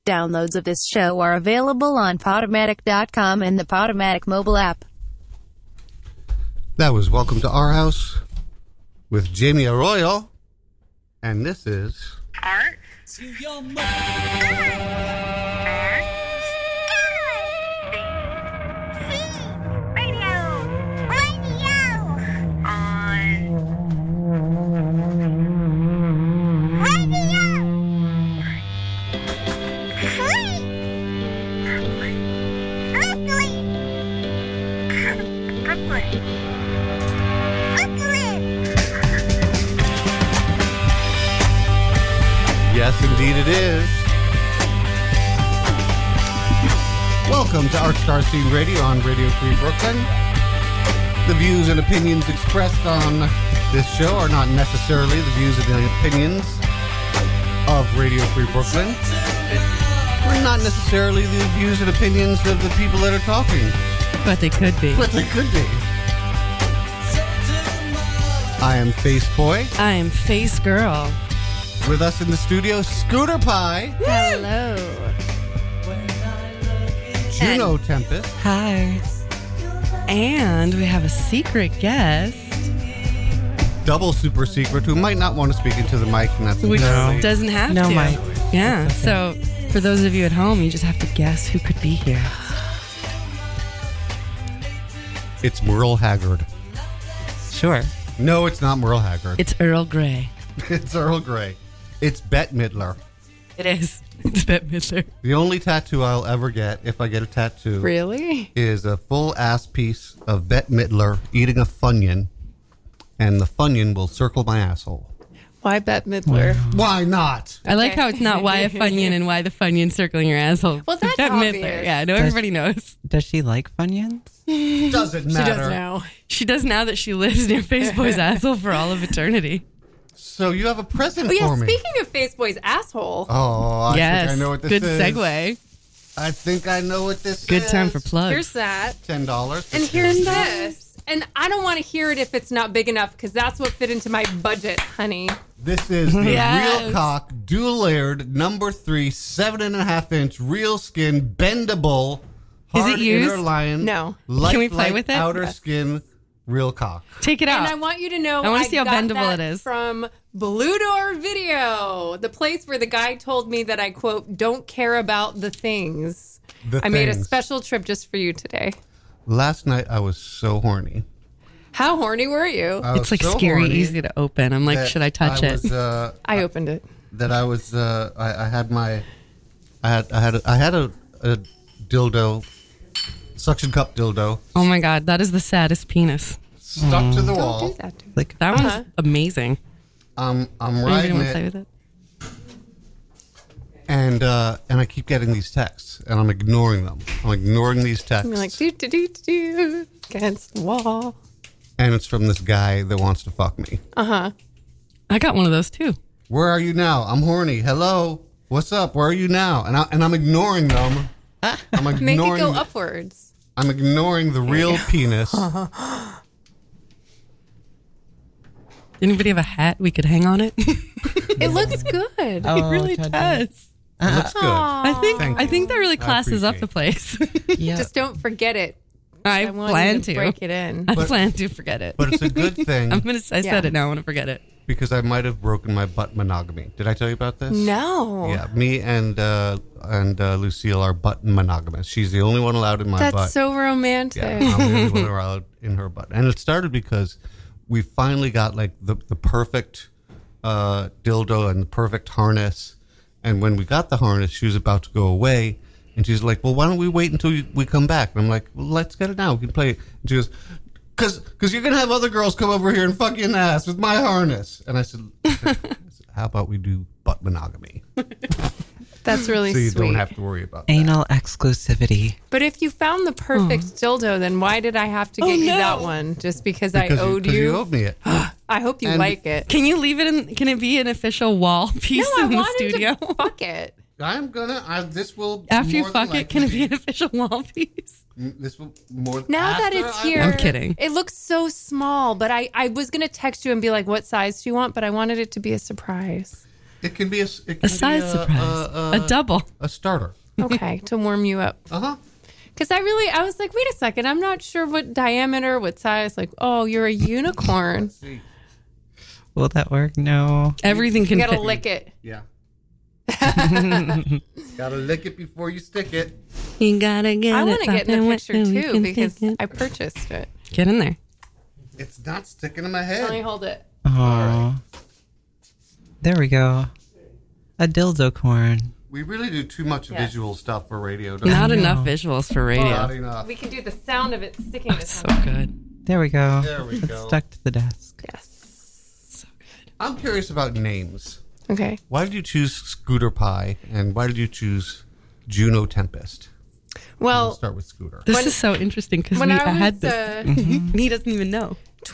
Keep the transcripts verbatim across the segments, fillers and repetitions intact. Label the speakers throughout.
Speaker 1: Downloads of this show are available on Podomatic dot com and the Podomatic mobile app.
Speaker 2: That was Welcome to Our House with Jamie Arroyo. And this is...
Speaker 3: Art.
Speaker 4: To your mother.
Speaker 2: Yes, indeed it is. Welcome to Art Star Scene Radio on Radio Free Brooklyn. The views and opinions expressed on this show are not necessarily the views and the opinions of Radio Free Brooklyn. Or not necessarily the views and opinions of the people that are talking.
Speaker 5: But they could be.
Speaker 2: But they could be. I am Face Boy.
Speaker 5: I am Face Girl.
Speaker 2: With us in the studio, Scooter Pie.
Speaker 5: Hello.
Speaker 2: Juno and Tempest.
Speaker 5: Hi. And we have a secret guest.
Speaker 2: Double super secret who might not want to speak into the mic. And that's
Speaker 5: Which
Speaker 2: no.
Speaker 5: doesn't have
Speaker 6: no
Speaker 5: to.
Speaker 6: No mic.
Speaker 5: Yeah.
Speaker 6: Okay.
Speaker 5: So for those of you at home, you just have to guess who could be here.
Speaker 2: It's Merle Haggard.
Speaker 6: Sure.
Speaker 2: No, it's not Merle Haggard.
Speaker 5: It's Earl Grey.
Speaker 2: It's Earl Grey. It's Bette Midler.
Speaker 5: It is. It's Bette Midler.
Speaker 2: The only tattoo I'll ever get, if I get a tattoo,
Speaker 5: Really?
Speaker 2: is a full ass piece of Bette Midler eating a Funyun, and the Funyun will circle my asshole.
Speaker 7: Why Bette Midler?
Speaker 2: Wow. Why not?
Speaker 5: I like how it's not why a Funyun and why the Funyun circling your asshole.
Speaker 7: Well, that's
Speaker 5: Bette
Speaker 7: obvious.
Speaker 5: Midler. Yeah, no,
Speaker 6: Does-
Speaker 5: everybody knows.
Speaker 6: Does she like Funyuns?
Speaker 2: Doesn't
Speaker 7: She
Speaker 2: matter.
Speaker 7: does now.
Speaker 5: She does now that she lives near Faceboy's asshole for all of eternity.
Speaker 2: So you have a present
Speaker 7: Oh yeah,
Speaker 2: for me.
Speaker 7: speaking of Faceboy's asshole.
Speaker 2: Oh, I
Speaker 5: yes.
Speaker 2: think I know what this
Speaker 5: Good
Speaker 2: is.
Speaker 5: segue.
Speaker 2: I think I know what this
Speaker 5: Good
Speaker 2: is.
Speaker 5: time for plugs.
Speaker 7: Here's that.
Speaker 2: ten dollars.
Speaker 7: And here's this. And I don't want to hear it if it's not big enough because that's what fit into my budget, honey.
Speaker 2: This is the
Speaker 5: Yes.
Speaker 2: Real Cock dual layered number three seven and a half inch real skin bendable
Speaker 5: Is
Speaker 2: hard
Speaker 5: it used?
Speaker 2: inner lion.
Speaker 7: No.
Speaker 2: Light,
Speaker 5: Can we play
Speaker 2: light
Speaker 5: with it?
Speaker 2: Outer
Speaker 7: Yes.
Speaker 2: skin real cock.
Speaker 5: Take it out.
Speaker 7: And I want you to know
Speaker 5: I wanna see how
Speaker 7: got
Speaker 5: bendable
Speaker 7: that
Speaker 5: it is.
Speaker 7: from Blue Door Video, the place where the guy told me that I, quote, don't care about the things.
Speaker 2: The
Speaker 7: I made a
Speaker 2: things.
Speaker 7: special trip just for you today.
Speaker 2: Last night I was so horny.
Speaker 7: How horny were you?
Speaker 2: I was
Speaker 5: it's like
Speaker 2: so
Speaker 5: scary
Speaker 2: horny
Speaker 5: easy to open. I'm like,
Speaker 2: that
Speaker 5: should I touch
Speaker 2: I
Speaker 5: it?
Speaker 2: Was, uh,
Speaker 7: I opened it.
Speaker 2: that I was. Uh, I, I had my. I had. I had. A, I had a, a dildo, suction cup dildo,
Speaker 5: Oh my God, that is the saddest penis.
Speaker 2: stuck to the
Speaker 7: Don't
Speaker 2: wall.
Speaker 7: do that to me.
Speaker 6: Like
Speaker 5: That
Speaker 7: Uh-huh.
Speaker 5: one's amazing.
Speaker 2: Um, I'm
Speaker 5: Anybody
Speaker 2: riding
Speaker 5: want to play
Speaker 2: it,
Speaker 5: with it?
Speaker 2: and uh, and I keep getting these texts, and I'm ignoring them. I'm ignoring these texts,
Speaker 7: You're like, do, do, do, do, against the wall.
Speaker 2: and it's from this guy that wants to fuck me.
Speaker 7: Uh-huh.
Speaker 5: I got one of those too.
Speaker 2: Where are you now? I'm horny. Hello, what's up? Where are you now? And I and I'm ignoring them. I'm ignoring.
Speaker 7: Make it go
Speaker 2: the-
Speaker 7: upwards.
Speaker 2: I'm ignoring the real penis.
Speaker 5: Anybody have a hat we could hang on it?
Speaker 7: It looks good.
Speaker 6: Oh,
Speaker 5: it really
Speaker 6: Todd
Speaker 5: does.
Speaker 2: It looks good.
Speaker 5: I think
Speaker 2: Thank
Speaker 5: I
Speaker 2: you.
Speaker 5: think that really
Speaker 2: I
Speaker 5: classes up
Speaker 2: appreciate
Speaker 5: the place.
Speaker 6: yeah.
Speaker 7: Just don't forget it.
Speaker 5: I,
Speaker 7: I want
Speaker 5: plan
Speaker 7: you to,
Speaker 5: to.
Speaker 7: break it in.
Speaker 5: I
Speaker 2: But-
Speaker 5: plan to forget it.
Speaker 2: But it's a good thing
Speaker 5: I'm gonna. I
Speaker 7: Yeah.
Speaker 5: said it now. I want to forget it.
Speaker 2: because I might have broken my butt monogamy. Did I tell you about this?
Speaker 7: No.
Speaker 2: Yeah, me and uh, and uh, Lucille are butt monogamous. She's the only one allowed in my
Speaker 7: That's
Speaker 2: butt.
Speaker 7: so romantic.
Speaker 2: Yeah, I'm the only one allowed in her butt. And it started because we finally got like the the perfect uh, dildo and the perfect harness. And when we got the harness, she was about to go away. And she's like, well, why don't we wait until you, we come back? And I'm like, well, let's get it now. We can play it. And she goes, because because you're going to have other girls come over here and fuck you in the ass with my harness. And I said, I said, how about we do butt monogamy?
Speaker 7: That's really
Speaker 2: So you
Speaker 7: sweet.
Speaker 2: don't have to worry about that.
Speaker 6: Anal exclusivity.
Speaker 7: But if you found the perfect dildo, then why did I have to get you
Speaker 5: no.
Speaker 7: that one? Just because,
Speaker 2: Because
Speaker 7: I owed
Speaker 2: because
Speaker 7: you?
Speaker 2: you owed me it.
Speaker 7: I hope you
Speaker 2: And-
Speaker 7: like it.
Speaker 5: Can you leave it in? Can it be an official wall piece
Speaker 7: No, I
Speaker 5: in the
Speaker 7: wanted
Speaker 5: studio?
Speaker 7: to fuck it.
Speaker 2: I'm gonna. I, this will
Speaker 5: After you
Speaker 2: more
Speaker 5: fuck
Speaker 2: than
Speaker 5: it, can it be
Speaker 2: likely
Speaker 5: an official wall piece?
Speaker 2: This will more.
Speaker 7: Now that
Speaker 2: after
Speaker 7: it's
Speaker 2: I-
Speaker 7: here,
Speaker 5: I'm kidding.
Speaker 7: It looks so small, but I, I was gonna text you and be like, "What size do you want?" But I wanted it to be a surprise.
Speaker 2: It can be a, s- it can
Speaker 5: A size
Speaker 2: be a,
Speaker 5: surprise.
Speaker 2: A,
Speaker 5: A double.
Speaker 2: a starter.
Speaker 7: Okay, to warm you up.
Speaker 2: Uh huh.
Speaker 7: Because I really, I was like, wait a second, I'm not sure what diameter, what size. Like, oh, you're a unicorn.
Speaker 6: Will that work? No.
Speaker 5: Everything
Speaker 7: You
Speaker 5: can
Speaker 7: gotta
Speaker 5: fit.
Speaker 7: lick it.
Speaker 2: Yeah. Gotta lick it before you stick it.
Speaker 5: You gotta get
Speaker 7: I
Speaker 5: it.
Speaker 7: want to get in the
Speaker 5: something
Speaker 7: picture
Speaker 5: wet and we
Speaker 7: too
Speaker 5: can
Speaker 7: because
Speaker 5: stick it.
Speaker 7: I purchased it.
Speaker 5: Get in there.
Speaker 2: It's not sticking in my
Speaker 7: Let me
Speaker 2: head.
Speaker 7: hold it.
Speaker 6: Oh. There we go. A dildo corn.
Speaker 2: We really do too much
Speaker 7: Yes.
Speaker 2: visual stuff for radio. Don't
Speaker 5: Not
Speaker 2: we?
Speaker 5: enough visuals for radio.
Speaker 2: Not enough.
Speaker 7: We can do the sound of it sticking to
Speaker 5: So
Speaker 7: something.
Speaker 5: good.
Speaker 6: There we go.
Speaker 2: There we
Speaker 6: it's
Speaker 2: go.
Speaker 6: stuck to the desk.
Speaker 7: Yes.
Speaker 2: I'm curious about names.
Speaker 7: Okay.
Speaker 2: Why did you choose Scooter Pie, and why did you choose Juno Tempest? We'll
Speaker 7: Well,
Speaker 2: start with Scooter.
Speaker 5: This
Speaker 7: When-
Speaker 5: is so interesting because we
Speaker 7: when I
Speaker 5: had
Speaker 7: was
Speaker 5: this.
Speaker 7: uh,
Speaker 5: And he doesn't even know.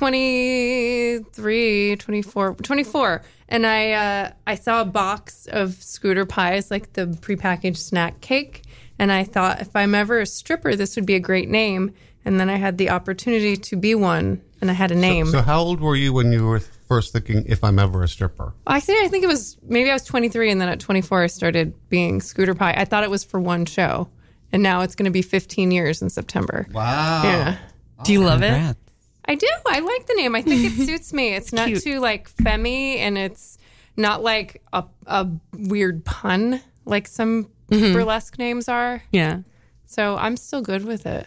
Speaker 7: twenty-three, twenty-four, twenty-four, and I uh, I saw a box of Scooter Pies, like the prepackaged snack cake, and I thought if I'm ever a stripper, this would be a great name. And then I had the opportunity to be one, and I had a name.
Speaker 2: So, how old were you when you were first thinking, if I'm ever a stripper?
Speaker 7: Actually, I think it was maybe I was twenty-three, and then at twenty-four, I started being Scooter Pie. I thought it was for one show, and now it's going to be fifteen years in September.
Speaker 2: Wow.
Speaker 7: Yeah.
Speaker 5: Do you love it?
Speaker 6: Congrats.
Speaker 7: I do. I like the name. I think it suits me. It's not
Speaker 5: cute.
Speaker 7: too like femmy, and it's not like a a weird pun like some burlesque names are.
Speaker 5: Yeah.
Speaker 7: So I'm still good with it.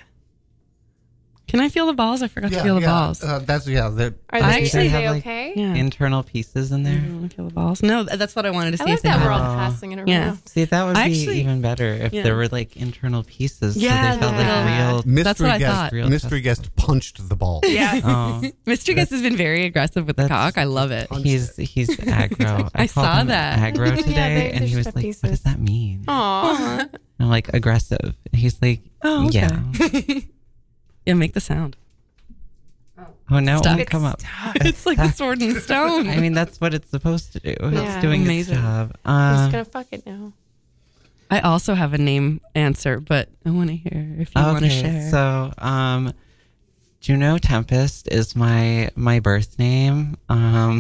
Speaker 5: Can I feel the balls? I forgot to feel the
Speaker 2: yeah.
Speaker 5: balls.
Speaker 2: Uh, that's yeah. That
Speaker 7: Are
Speaker 5: I
Speaker 7: they,
Speaker 5: actually
Speaker 7: are they
Speaker 6: have, like,
Speaker 7: okay?
Speaker 5: yeah.
Speaker 6: Internal pieces in there.
Speaker 5: I want to feel the balls. No, th- that's what I wanted to
Speaker 7: I
Speaker 5: see.
Speaker 7: love
Speaker 5: if they
Speaker 7: that
Speaker 5: had.
Speaker 7: we're all
Speaker 6: Oh.
Speaker 7: passing it around.
Speaker 5: Yeah.
Speaker 6: See, that would be
Speaker 5: Actually-
Speaker 6: even better if
Speaker 5: yeah.
Speaker 6: there were like internal pieces.
Speaker 5: Yeah,
Speaker 6: so they felt
Speaker 5: the
Speaker 6: like
Speaker 5: little-
Speaker 6: real.
Speaker 2: mystery
Speaker 5: That's what I
Speaker 2: guest.
Speaker 5: thought.
Speaker 6: Real
Speaker 2: Mystery guest punched the ball.
Speaker 5: Yeah.
Speaker 6: Oh,
Speaker 5: Mister Guest has been very aggressive with the
Speaker 6: That's-
Speaker 5: cock. I love it.
Speaker 6: he's he's aggro.
Speaker 5: I
Speaker 6: called
Speaker 5: saw
Speaker 6: him
Speaker 5: that.
Speaker 6: aggro
Speaker 7: Yeah,
Speaker 6: today,
Speaker 7: they-
Speaker 6: and
Speaker 7: they're
Speaker 6: he was
Speaker 7: just
Speaker 6: like,
Speaker 7: pieces.
Speaker 6: "What does that mean?"
Speaker 7: Aw.
Speaker 6: And I'm like, "Aggressive." And he's like,
Speaker 5: Oh, okay.
Speaker 6: "Yeah."
Speaker 5: Yeah, make the sound.
Speaker 6: Oh, now it
Speaker 5: Stop.
Speaker 6: won't come up.
Speaker 5: It's like the sword and stone.
Speaker 6: I mean, that's what it's supposed to do.
Speaker 7: Yeah.
Speaker 6: It's doing
Speaker 5: Amazing.
Speaker 6: its job.
Speaker 7: I'm
Speaker 6: Uh,
Speaker 7: just gonna fuck it now.
Speaker 5: I also have a name answer, but I want to hear if you want to
Speaker 6: okay,
Speaker 5: share.
Speaker 6: so um, Juno Tempest is my my birth name. Um,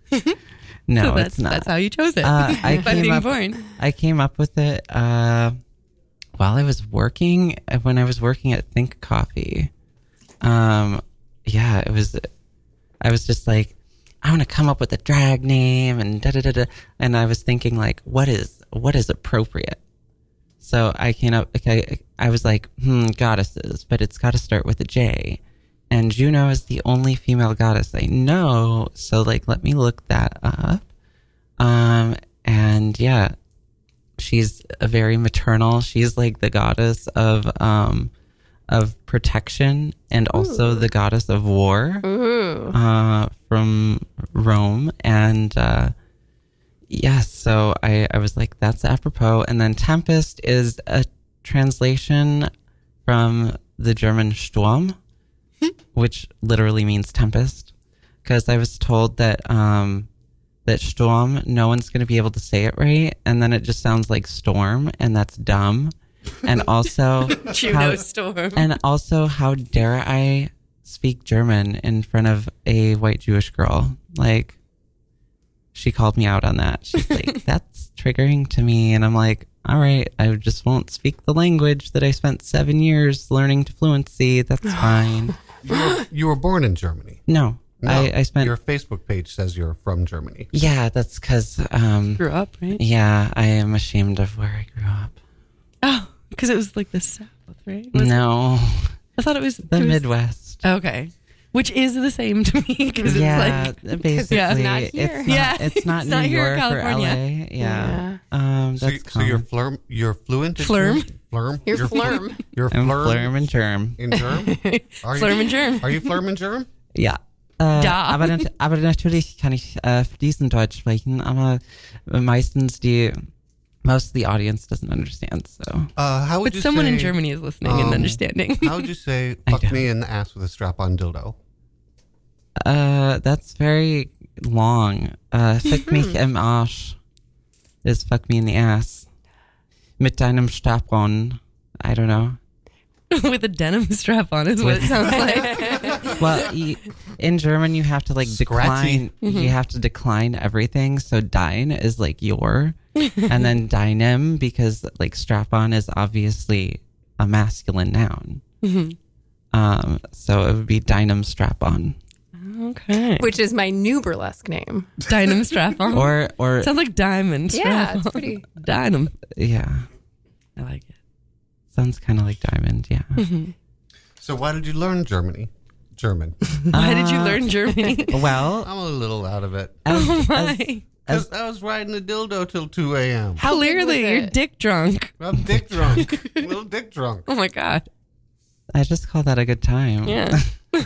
Speaker 6: no,
Speaker 5: So that's,
Speaker 6: it's not.
Speaker 5: That's how you chose it.
Speaker 6: Uh, I
Speaker 5: by
Speaker 6: came
Speaker 5: being
Speaker 6: up-
Speaker 5: born.
Speaker 6: I came up with it uh, while I was working, when I was working at Think Coffee. Um, yeah, it was, I was just like, I want to come up with a drag name and da da da da. And I was thinking like, what is, what is appropriate? So I came up, okay, I was like, hmm, goddesses, but it's got to start with a J. And Juno is the only female goddess I know. So like, let me look that up. Um, and yeah, she's a very maternal. She's like the goddess of, um, of protection and also the goddess of war,
Speaker 7: Ooh.
Speaker 6: uh, from Rome. And, uh, yes, so I, I was like, that's apropos. And then Tempest is a translation from the German Sturm, which literally means tempest. Because I was told that, um, that Sturm, no one's going to be able to say it right. And then it just sounds like storm, and that's dumb. And also,
Speaker 5: Juno
Speaker 6: how,
Speaker 5: Storm.
Speaker 6: and also, how dare I speak German in front of a white Jewish girl? Like, she called me out on that. She's like, that's triggering to me. And I'm like, all right, I just won't speak the language that I spent seven years learning to fluency. That's fine.
Speaker 2: You were, you were born in Germany.
Speaker 6: No,
Speaker 2: No,
Speaker 6: I, I spent.
Speaker 2: your Facebook page says you're from Germany.
Speaker 6: Yeah, that's because, um,
Speaker 5: Grew up, right?
Speaker 6: yeah, I am ashamed of where I grew up.
Speaker 5: Oh, because it was like the South, right? Was it?
Speaker 6: No,
Speaker 5: I thought it was
Speaker 6: the
Speaker 5: it was-
Speaker 6: Midwest.
Speaker 5: Okay, which is the same to me because
Speaker 6: Yeah,
Speaker 5: it's like
Speaker 6: basically,
Speaker 5: Yeah.
Speaker 7: It's not
Speaker 6: it's
Speaker 7: here.
Speaker 6: not,
Speaker 5: Yeah,
Speaker 6: it's not
Speaker 5: it's
Speaker 6: New
Speaker 5: not here
Speaker 6: York
Speaker 5: in
Speaker 6: or L
Speaker 5: California.
Speaker 6: A. Yeah, um,
Speaker 2: So,
Speaker 6: that's
Speaker 2: you- so you're
Speaker 6: common.
Speaker 2: flirm, you're fluent in
Speaker 5: Flirm?
Speaker 2: German? Flirm?
Speaker 7: You're flirm.
Speaker 2: You're
Speaker 6: I'm
Speaker 2: flirm,
Speaker 6: Flirm and Germ.
Speaker 2: in Germ? Are you,
Speaker 5: Flirm and Germ.
Speaker 2: Are you flirm in Germ?
Speaker 6: Ja. Äh,
Speaker 5: Ja.
Speaker 6: aber, nat aber natürlich kann ich äh, fließend Deutsch sprechen, aber meistens die, most of the audience doesn't understand, so.
Speaker 2: Uh, how would
Speaker 5: But
Speaker 2: you
Speaker 5: someone
Speaker 2: say,
Speaker 5: in Germany is listening
Speaker 2: um,
Speaker 5: and understanding.
Speaker 2: How would you say
Speaker 6: I
Speaker 2: fuck
Speaker 6: don't.
Speaker 2: me in the ass with a strap-on dildo?
Speaker 6: Uh, that's very long. Uh, fick mich im Arsch is fuck me in the ass. Mit deinem Stabron. I don't know.
Speaker 5: With a denim strap on is what it sounds like.
Speaker 6: Well, y- in German, you have to like
Speaker 2: Scratchy.
Speaker 6: decline. You have to decline everything. So dein is like your, and then deinem because like strap on is obviously a masculine noun. Um, so it would be deinem strap on,
Speaker 5: Okay.
Speaker 7: Which is my new burlesque name.
Speaker 5: Denim strap on.
Speaker 6: or or
Speaker 5: Sounds like diamond strap
Speaker 7: Yeah, it's
Speaker 5: on.
Speaker 7: pretty.
Speaker 5: Denim.
Speaker 6: yeah,
Speaker 5: I like it.
Speaker 6: sounds kind of like diamond. Yeah.
Speaker 2: So why did you learn Germany? German.
Speaker 5: Why did you learn Germany?
Speaker 6: Well,
Speaker 2: I'm a little out of it.
Speaker 6: as,
Speaker 5: Oh
Speaker 6: as-
Speaker 5: my.
Speaker 2: Because I was riding a dildo till two a.m.
Speaker 7: How big
Speaker 5: Clearly,
Speaker 7: was
Speaker 5: you're
Speaker 7: it?
Speaker 5: dick drunk.
Speaker 2: I'm dick drunk. little dick drunk.
Speaker 5: Oh my God.
Speaker 6: I just call that a good time.
Speaker 5: Yeah.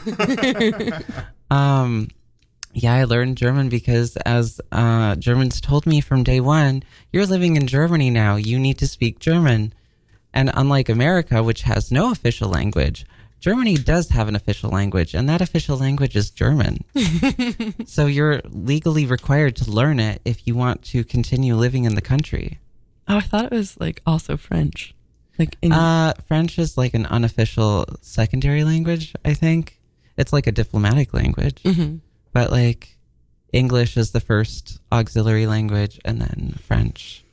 Speaker 6: Um, yeah, I learned German because as uh, Germans told me from day one, you're living in Germany now. You need to speak German. And unlike America, which has no official language, Germany does have an official language, and that official language is German. So you're legally required to learn it if you want to continue living in the country.
Speaker 5: Oh, I thought it was like also French. Like in,
Speaker 6: Uh, French is like an unofficial secondary language, I think. It's like a diplomatic language.
Speaker 5: Mhm.
Speaker 6: But like English is the first auxiliary language and then French.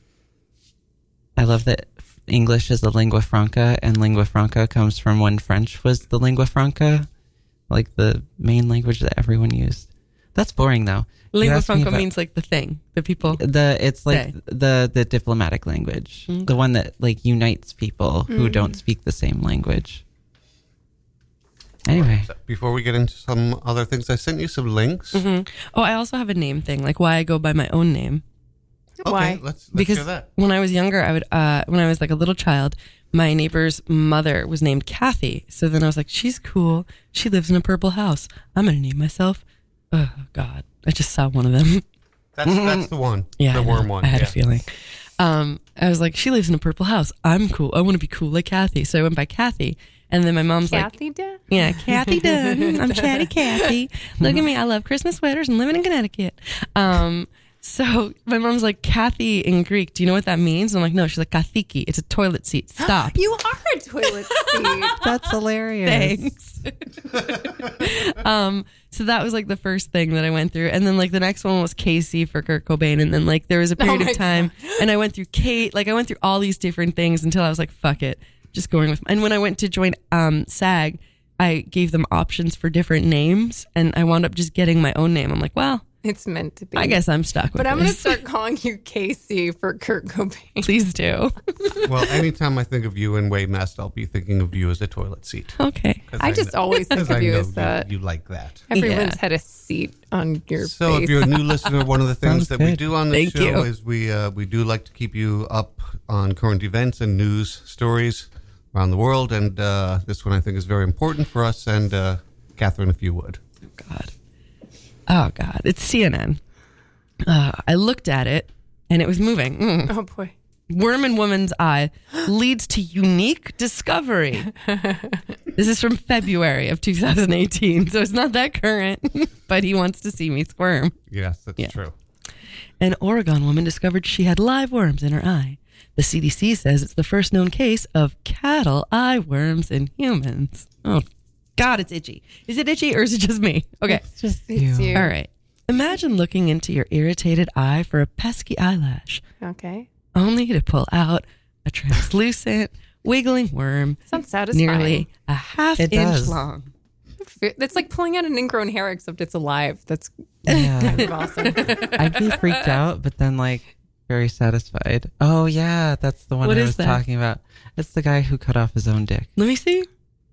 Speaker 6: I love that English is the lingua franca and lingua franca comes from when French was the lingua franca, like the main language that everyone used. That's boring though. You
Speaker 5: lingua
Speaker 6: asked me
Speaker 5: franca
Speaker 6: about-
Speaker 5: means like the thing, the people.
Speaker 6: the it's like
Speaker 5: Say.
Speaker 6: the the diplomatic language,
Speaker 5: Okay.
Speaker 6: the one that like unites people who don't speak the same language. Anyway,
Speaker 2: So before we get into some other things, I sent you some links.
Speaker 5: Mhm. Oh, I also have a name thing, like why I go by my own name.
Speaker 2: Okay,
Speaker 7: Why?
Speaker 2: let's, let's
Speaker 5: Because
Speaker 2: hear that.
Speaker 5: when I was younger, I would, uh, when I was like a little child, my neighbor's mother was named Kathy. So then I was like, she's cool. She lives in a purple house. I'm going to name myself. Oh God. I just saw one of them.
Speaker 2: That's, that's the one.
Speaker 5: Yeah.
Speaker 2: The
Speaker 5: I know.
Speaker 2: worm one.
Speaker 5: I had
Speaker 2: yeah.
Speaker 5: a feeling. Um, I was like, she lives in a purple house. I'm cool. I want to be cool like Kathy. So I went by Kathy. And then my mom's like,
Speaker 7: Kathy did?
Speaker 5: yeah, Kathy Dunn. I'm Chatty Kathy. Look at me. I love Christmas sweaters and living in Connecticut. Um, so my mom's like, Kathy in Greek, do you know what that means? I'm like, no. She's like, kathiki. It's a toilet seat. Stop.
Speaker 7: You are a toilet seat.
Speaker 6: that's hilarious.
Speaker 5: Thanks. um, so that was like the first thing that I went through. And then like the next one was Casey for Kurt Cobain. And then like there was a period
Speaker 7: Oh my
Speaker 5: of time and I went through Kate, like I went through all these different things until I was like, fuck it. Just going with, and when I went to join um, SAG, I gave them options for different names, and I wound up just getting my own name. I'm like, well,
Speaker 7: It's meant to be.
Speaker 5: I guess I'm stuck with
Speaker 7: But I'm going to
Speaker 5: this.
Speaker 7: start calling you Casey for Kurt Cobain.
Speaker 5: Please do.
Speaker 2: Well, anytime I think of you in Waymast, I'll be thinking of you as a toilet seat.
Speaker 5: Okay.
Speaker 2: 'Cause
Speaker 7: I just
Speaker 2: know-
Speaker 7: always think
Speaker 2: 'cause
Speaker 7: of
Speaker 2: I
Speaker 7: you
Speaker 2: know
Speaker 7: as that.
Speaker 2: You, you like that.
Speaker 7: Everyone's
Speaker 5: Yeah.
Speaker 7: had a seat on your
Speaker 2: So
Speaker 7: face.
Speaker 2: if you're a new listener, one of the things
Speaker 6: Sounds
Speaker 2: that we
Speaker 6: good.
Speaker 2: do on the
Speaker 5: Thank
Speaker 2: show
Speaker 5: you.
Speaker 2: is we uh, we do like to keep you up on current events and news stories around the world. And uh, this one I think is very important for us. And uh, Catherine, if you would.
Speaker 5: God. Oh, God. It's C N N. Uh, I looked at it, and it was moving. Mm.
Speaker 7: oh, boy.
Speaker 5: Worm in woman's eye leads to unique discovery. This is from February of two thousand eighteen, so it's not that current, but he wants to see me squirm.
Speaker 2: Yes, that's
Speaker 5: Yeah.
Speaker 2: true.
Speaker 5: An Oregon woman discovered she had live worms in her eye. The C D C says it's the first known case of cattle eye worms in humans. Oh, God, it's itchy. Is it itchy or is it just me? Okay.
Speaker 6: It's just
Speaker 7: It's
Speaker 6: you.
Speaker 7: you.
Speaker 5: All right. Imagine looking into your irritated eye for a pesky eyelash,
Speaker 7: Okay.
Speaker 5: only to pull out a translucent, wiggling worm
Speaker 7: Sounds satisfying.
Speaker 5: nearly a half
Speaker 6: It
Speaker 5: inch
Speaker 6: does.
Speaker 5: long.
Speaker 7: That's like pulling out an ingrown hair, except it's alive. That's
Speaker 6: Yeah.
Speaker 7: kind of awesome.
Speaker 6: I'd be freaked out, but then like very satisfied. Oh yeah, that's the one
Speaker 5: What
Speaker 6: I
Speaker 5: is
Speaker 6: was
Speaker 5: that?
Speaker 6: talking about. It's the guy who cut off his own dick.
Speaker 5: Let me see.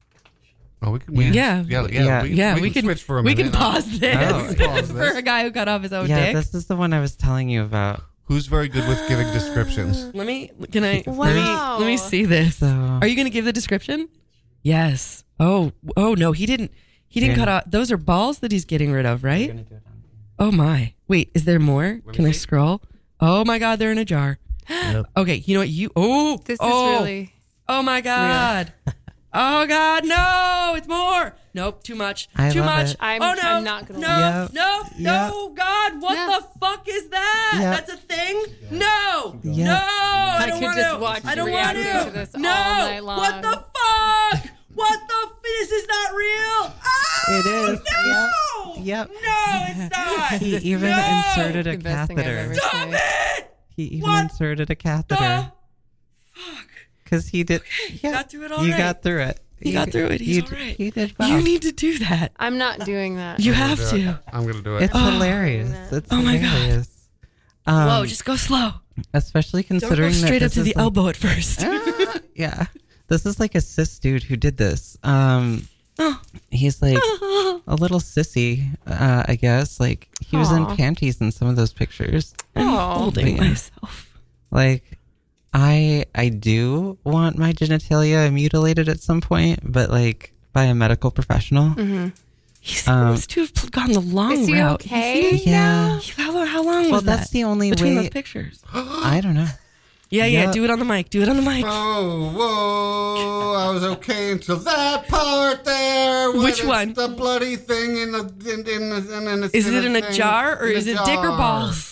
Speaker 2: Oh, we can. We,
Speaker 5: Yeah.
Speaker 2: yeah, yeah,
Speaker 6: Yeah.
Speaker 2: We,
Speaker 5: Yeah,
Speaker 2: we,
Speaker 5: we
Speaker 2: can,
Speaker 5: can
Speaker 2: switch for a
Speaker 5: we
Speaker 2: minute.
Speaker 5: can pause this
Speaker 6: Oh,
Speaker 2: we can pause
Speaker 5: for
Speaker 2: this.
Speaker 5: a guy who cut off his own
Speaker 6: yeah,
Speaker 5: dick.
Speaker 6: this is the one I was telling you about.
Speaker 2: Who's very good with giving descriptions?
Speaker 5: Let me. Can I? Let
Speaker 7: Wow.
Speaker 5: me. Let me see this.
Speaker 6: So
Speaker 5: Are you going to give the description? Yes. Oh. Oh no, he didn't. He didn't
Speaker 6: Yeah.
Speaker 5: cut off. Those are balls that he's getting rid of, right? Oh my. Wait, is there more? Can I scroll? Oh my God, they're in a jar. Okay, you know what? You. Oh.
Speaker 7: This
Speaker 5: oh,
Speaker 7: is really.
Speaker 5: Oh my God. Oh God, no! It's more. Nope, too much.
Speaker 6: I
Speaker 5: too
Speaker 6: love
Speaker 5: much.
Speaker 6: it.
Speaker 7: I'm-
Speaker 5: oh no!
Speaker 7: I'm not gonna
Speaker 5: no,
Speaker 6: lie.
Speaker 5: no,
Speaker 6: Yep.
Speaker 5: no, God! What
Speaker 7: No.
Speaker 5: the fuck is that?
Speaker 6: Yep.
Speaker 5: That's a thing? No,
Speaker 6: Yep.
Speaker 5: no! I,
Speaker 7: I
Speaker 5: don't
Speaker 7: could
Speaker 5: want
Speaker 7: just
Speaker 5: to.
Speaker 7: watch
Speaker 5: I
Speaker 7: you
Speaker 5: don't want
Speaker 7: reacting
Speaker 5: to.
Speaker 7: to this
Speaker 5: no!
Speaker 7: all night long.
Speaker 5: What the fuck? penis is not real. Oh,
Speaker 6: It is.
Speaker 5: No.
Speaker 6: Yep. Yep.
Speaker 5: No, it's not.
Speaker 6: He even
Speaker 5: No.
Speaker 6: inserted a
Speaker 7: The best thing I've
Speaker 6: catheter.
Speaker 7: ever
Speaker 5: Stop
Speaker 7: seen.
Speaker 5: it.
Speaker 6: He even
Speaker 5: What
Speaker 6: inserted a catheter
Speaker 5: the fuck?
Speaker 6: because he did. Yeah,
Speaker 5: got through it all
Speaker 6: You
Speaker 5: right.
Speaker 6: got through it.
Speaker 5: He got through it. He's
Speaker 6: you,
Speaker 5: all right.
Speaker 6: He did well.
Speaker 5: You need to do that.
Speaker 7: I'm not doing that.
Speaker 5: You
Speaker 2: I'm gonna
Speaker 5: have
Speaker 2: do it.
Speaker 5: to.
Speaker 2: I'm gonna do it.
Speaker 6: It's hilarious. It's
Speaker 5: Oh my God.
Speaker 6: hilarious. Um,
Speaker 5: Whoa, just go slow.
Speaker 6: especially
Speaker 5: Don't
Speaker 6: considering
Speaker 5: go straight
Speaker 6: that
Speaker 5: up to
Speaker 6: this
Speaker 5: the
Speaker 6: is like-
Speaker 5: elbow at first.
Speaker 6: Ah, yeah, this is like a cis dude who did this. Um,
Speaker 5: Oh.
Speaker 6: he's like a little sissy, uh, I guess. Like he was in
Speaker 7: Aw.
Speaker 6: panties in some of those pictures.
Speaker 5: I'm
Speaker 7: Oh.
Speaker 5: holding
Speaker 6: Yeah.
Speaker 5: myself.
Speaker 6: Like, I I do want my genitalia mutilated at some point, but like by a medical professional.
Speaker 5: He
Speaker 6: Um,
Speaker 5: seems to have gone the long
Speaker 7: Is he
Speaker 5: route.
Speaker 7: okay?
Speaker 6: Yeah.
Speaker 5: How, how long was
Speaker 6: Well,
Speaker 5: that?
Speaker 6: that's the only
Speaker 5: between
Speaker 6: way.
Speaker 5: those pictures.
Speaker 6: I don't know.
Speaker 5: Yeah, yeah.
Speaker 6: Yeah.
Speaker 5: Do it on the mic. Do it on the mic.
Speaker 2: Oh, whoa! I was okay until that part there. when
Speaker 5: Which
Speaker 2: it's
Speaker 5: one?
Speaker 2: The bloody thing in the in, in, in, in, in
Speaker 5: Is it in a
Speaker 2: thing,
Speaker 5: jar or
Speaker 2: in a
Speaker 5: is it dick or
Speaker 2: jar.
Speaker 5: balls?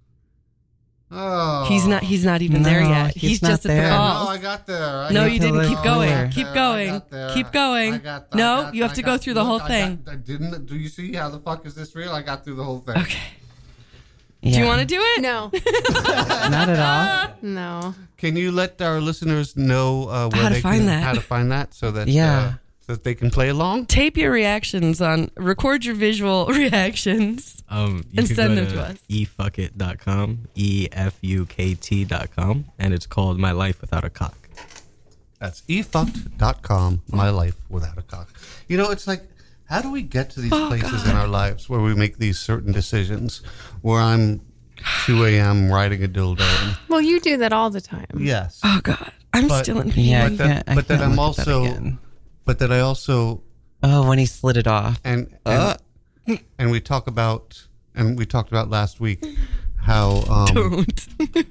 Speaker 2: Oh,
Speaker 5: He's not. He's not even
Speaker 6: No,
Speaker 5: there yet.
Speaker 6: he's
Speaker 5: He's,
Speaker 6: not
Speaker 5: just at
Speaker 6: there.
Speaker 5: the
Speaker 2: No,
Speaker 5: balls.
Speaker 2: I got there. I
Speaker 5: No,
Speaker 2: got
Speaker 5: you
Speaker 6: till
Speaker 5: didn't.
Speaker 6: it's
Speaker 5: Keep going.
Speaker 6: clear.
Speaker 5: Keep
Speaker 2: there. I
Speaker 5: going.
Speaker 2: got there.
Speaker 5: Keep going.
Speaker 2: I got- I
Speaker 5: No,
Speaker 2: got-
Speaker 5: you have
Speaker 2: I
Speaker 5: to
Speaker 2: got-
Speaker 5: go through the
Speaker 2: look,
Speaker 5: whole
Speaker 2: I
Speaker 5: thing.
Speaker 2: got- I didn't. Do you see how the fuck is this real? I got through the whole thing.
Speaker 5: Okay.
Speaker 6: Yeah.
Speaker 5: Do you want to do it?
Speaker 7: No,
Speaker 6: Not at all.
Speaker 7: no.
Speaker 2: Can you let our listeners know uh, where
Speaker 5: How to
Speaker 2: they
Speaker 5: find
Speaker 2: can,
Speaker 5: that.
Speaker 2: how to find that so that
Speaker 6: Yeah.
Speaker 2: uh, so that they can play along?
Speaker 5: Tape your reactions on. Record your visual reactions.
Speaker 3: Um, you
Speaker 5: And
Speaker 3: can
Speaker 5: send
Speaker 3: go
Speaker 5: them
Speaker 3: to
Speaker 5: to us.
Speaker 3: e fuck it dot com, E F U K T dot com, and it's called My Life Without a Cock.
Speaker 2: That's e fucked dot com, my life without a cock. You know, it's like, how do we get to these
Speaker 5: Oh,
Speaker 2: places in our lives where we make these certain decisions where I'm two a.m. riding a dildo? And,
Speaker 7: Well, you do that all the time.
Speaker 2: yes.
Speaker 5: Oh God, I'm
Speaker 2: But-
Speaker 5: still in pain.
Speaker 6: Yeah, I
Speaker 2: But that-
Speaker 6: can't, I
Speaker 2: but then
Speaker 6: can't
Speaker 2: I'm
Speaker 6: look at that
Speaker 2: also-
Speaker 6: again.
Speaker 2: But that I also,
Speaker 6: Oh, when he slid it off.
Speaker 2: and, and, and we talk about, and we talked about last week how, um,
Speaker 5: Don't.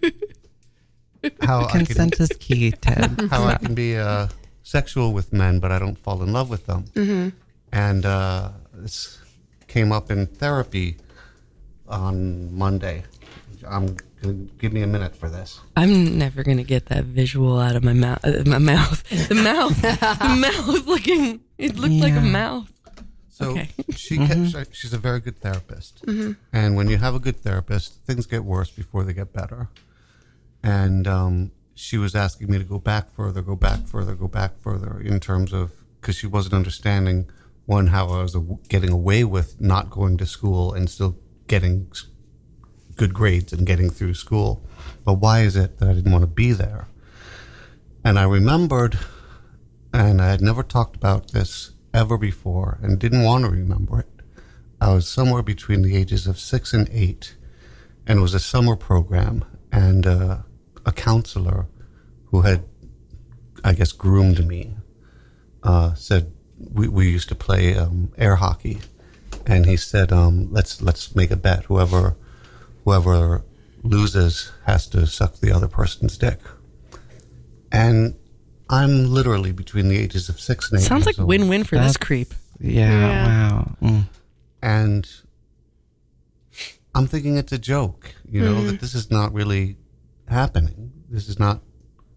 Speaker 2: how I can,
Speaker 6: Consent is key, Ted.
Speaker 2: how I can be uh, sexual with men, but I don't fall in love with them. Mm-hmm. And uh, this came up in therapy on Monday. I'm gonna give me a minute for this.
Speaker 5: I'm never gonna get that visual out of my mouth. Uh, my mouth. The mouth. the mouth looking. It looked like a
Speaker 6: Yeah.
Speaker 5: mouth.
Speaker 2: So
Speaker 5: Okay.
Speaker 2: she kept, she's a very good therapist, and when you have a good therapist, things get worse before they get better. And um, she was asking me to go back further, go back further, go back further in terms of, because she wasn't understanding, one, how I was a, getting away with not going to school and still getting s- good grades and getting through school. But why is it that I didn't want to be there? And I remembered, and I had never talked about this ever before and didn't want to remember it. I was somewhere between the ages of six and eight, and it was a summer program, and uh, a counselor who had, I guess, groomed me uh, said, we, we used to play um, air hockey, and he said, um, let's let's make a bet. Whoever whoever loses has to suck the other person's dick. And I'm literally between the ages of six and eight.
Speaker 5: Sounds like
Speaker 2: years old.
Speaker 5: win-win for this
Speaker 6: That's-
Speaker 5: creep.
Speaker 6: Yeah,
Speaker 7: Yeah.
Speaker 6: wow. Mm.
Speaker 2: And I'm thinking it's a joke, you know,
Speaker 5: Mm-hmm.
Speaker 2: that this is not really happening. This is not,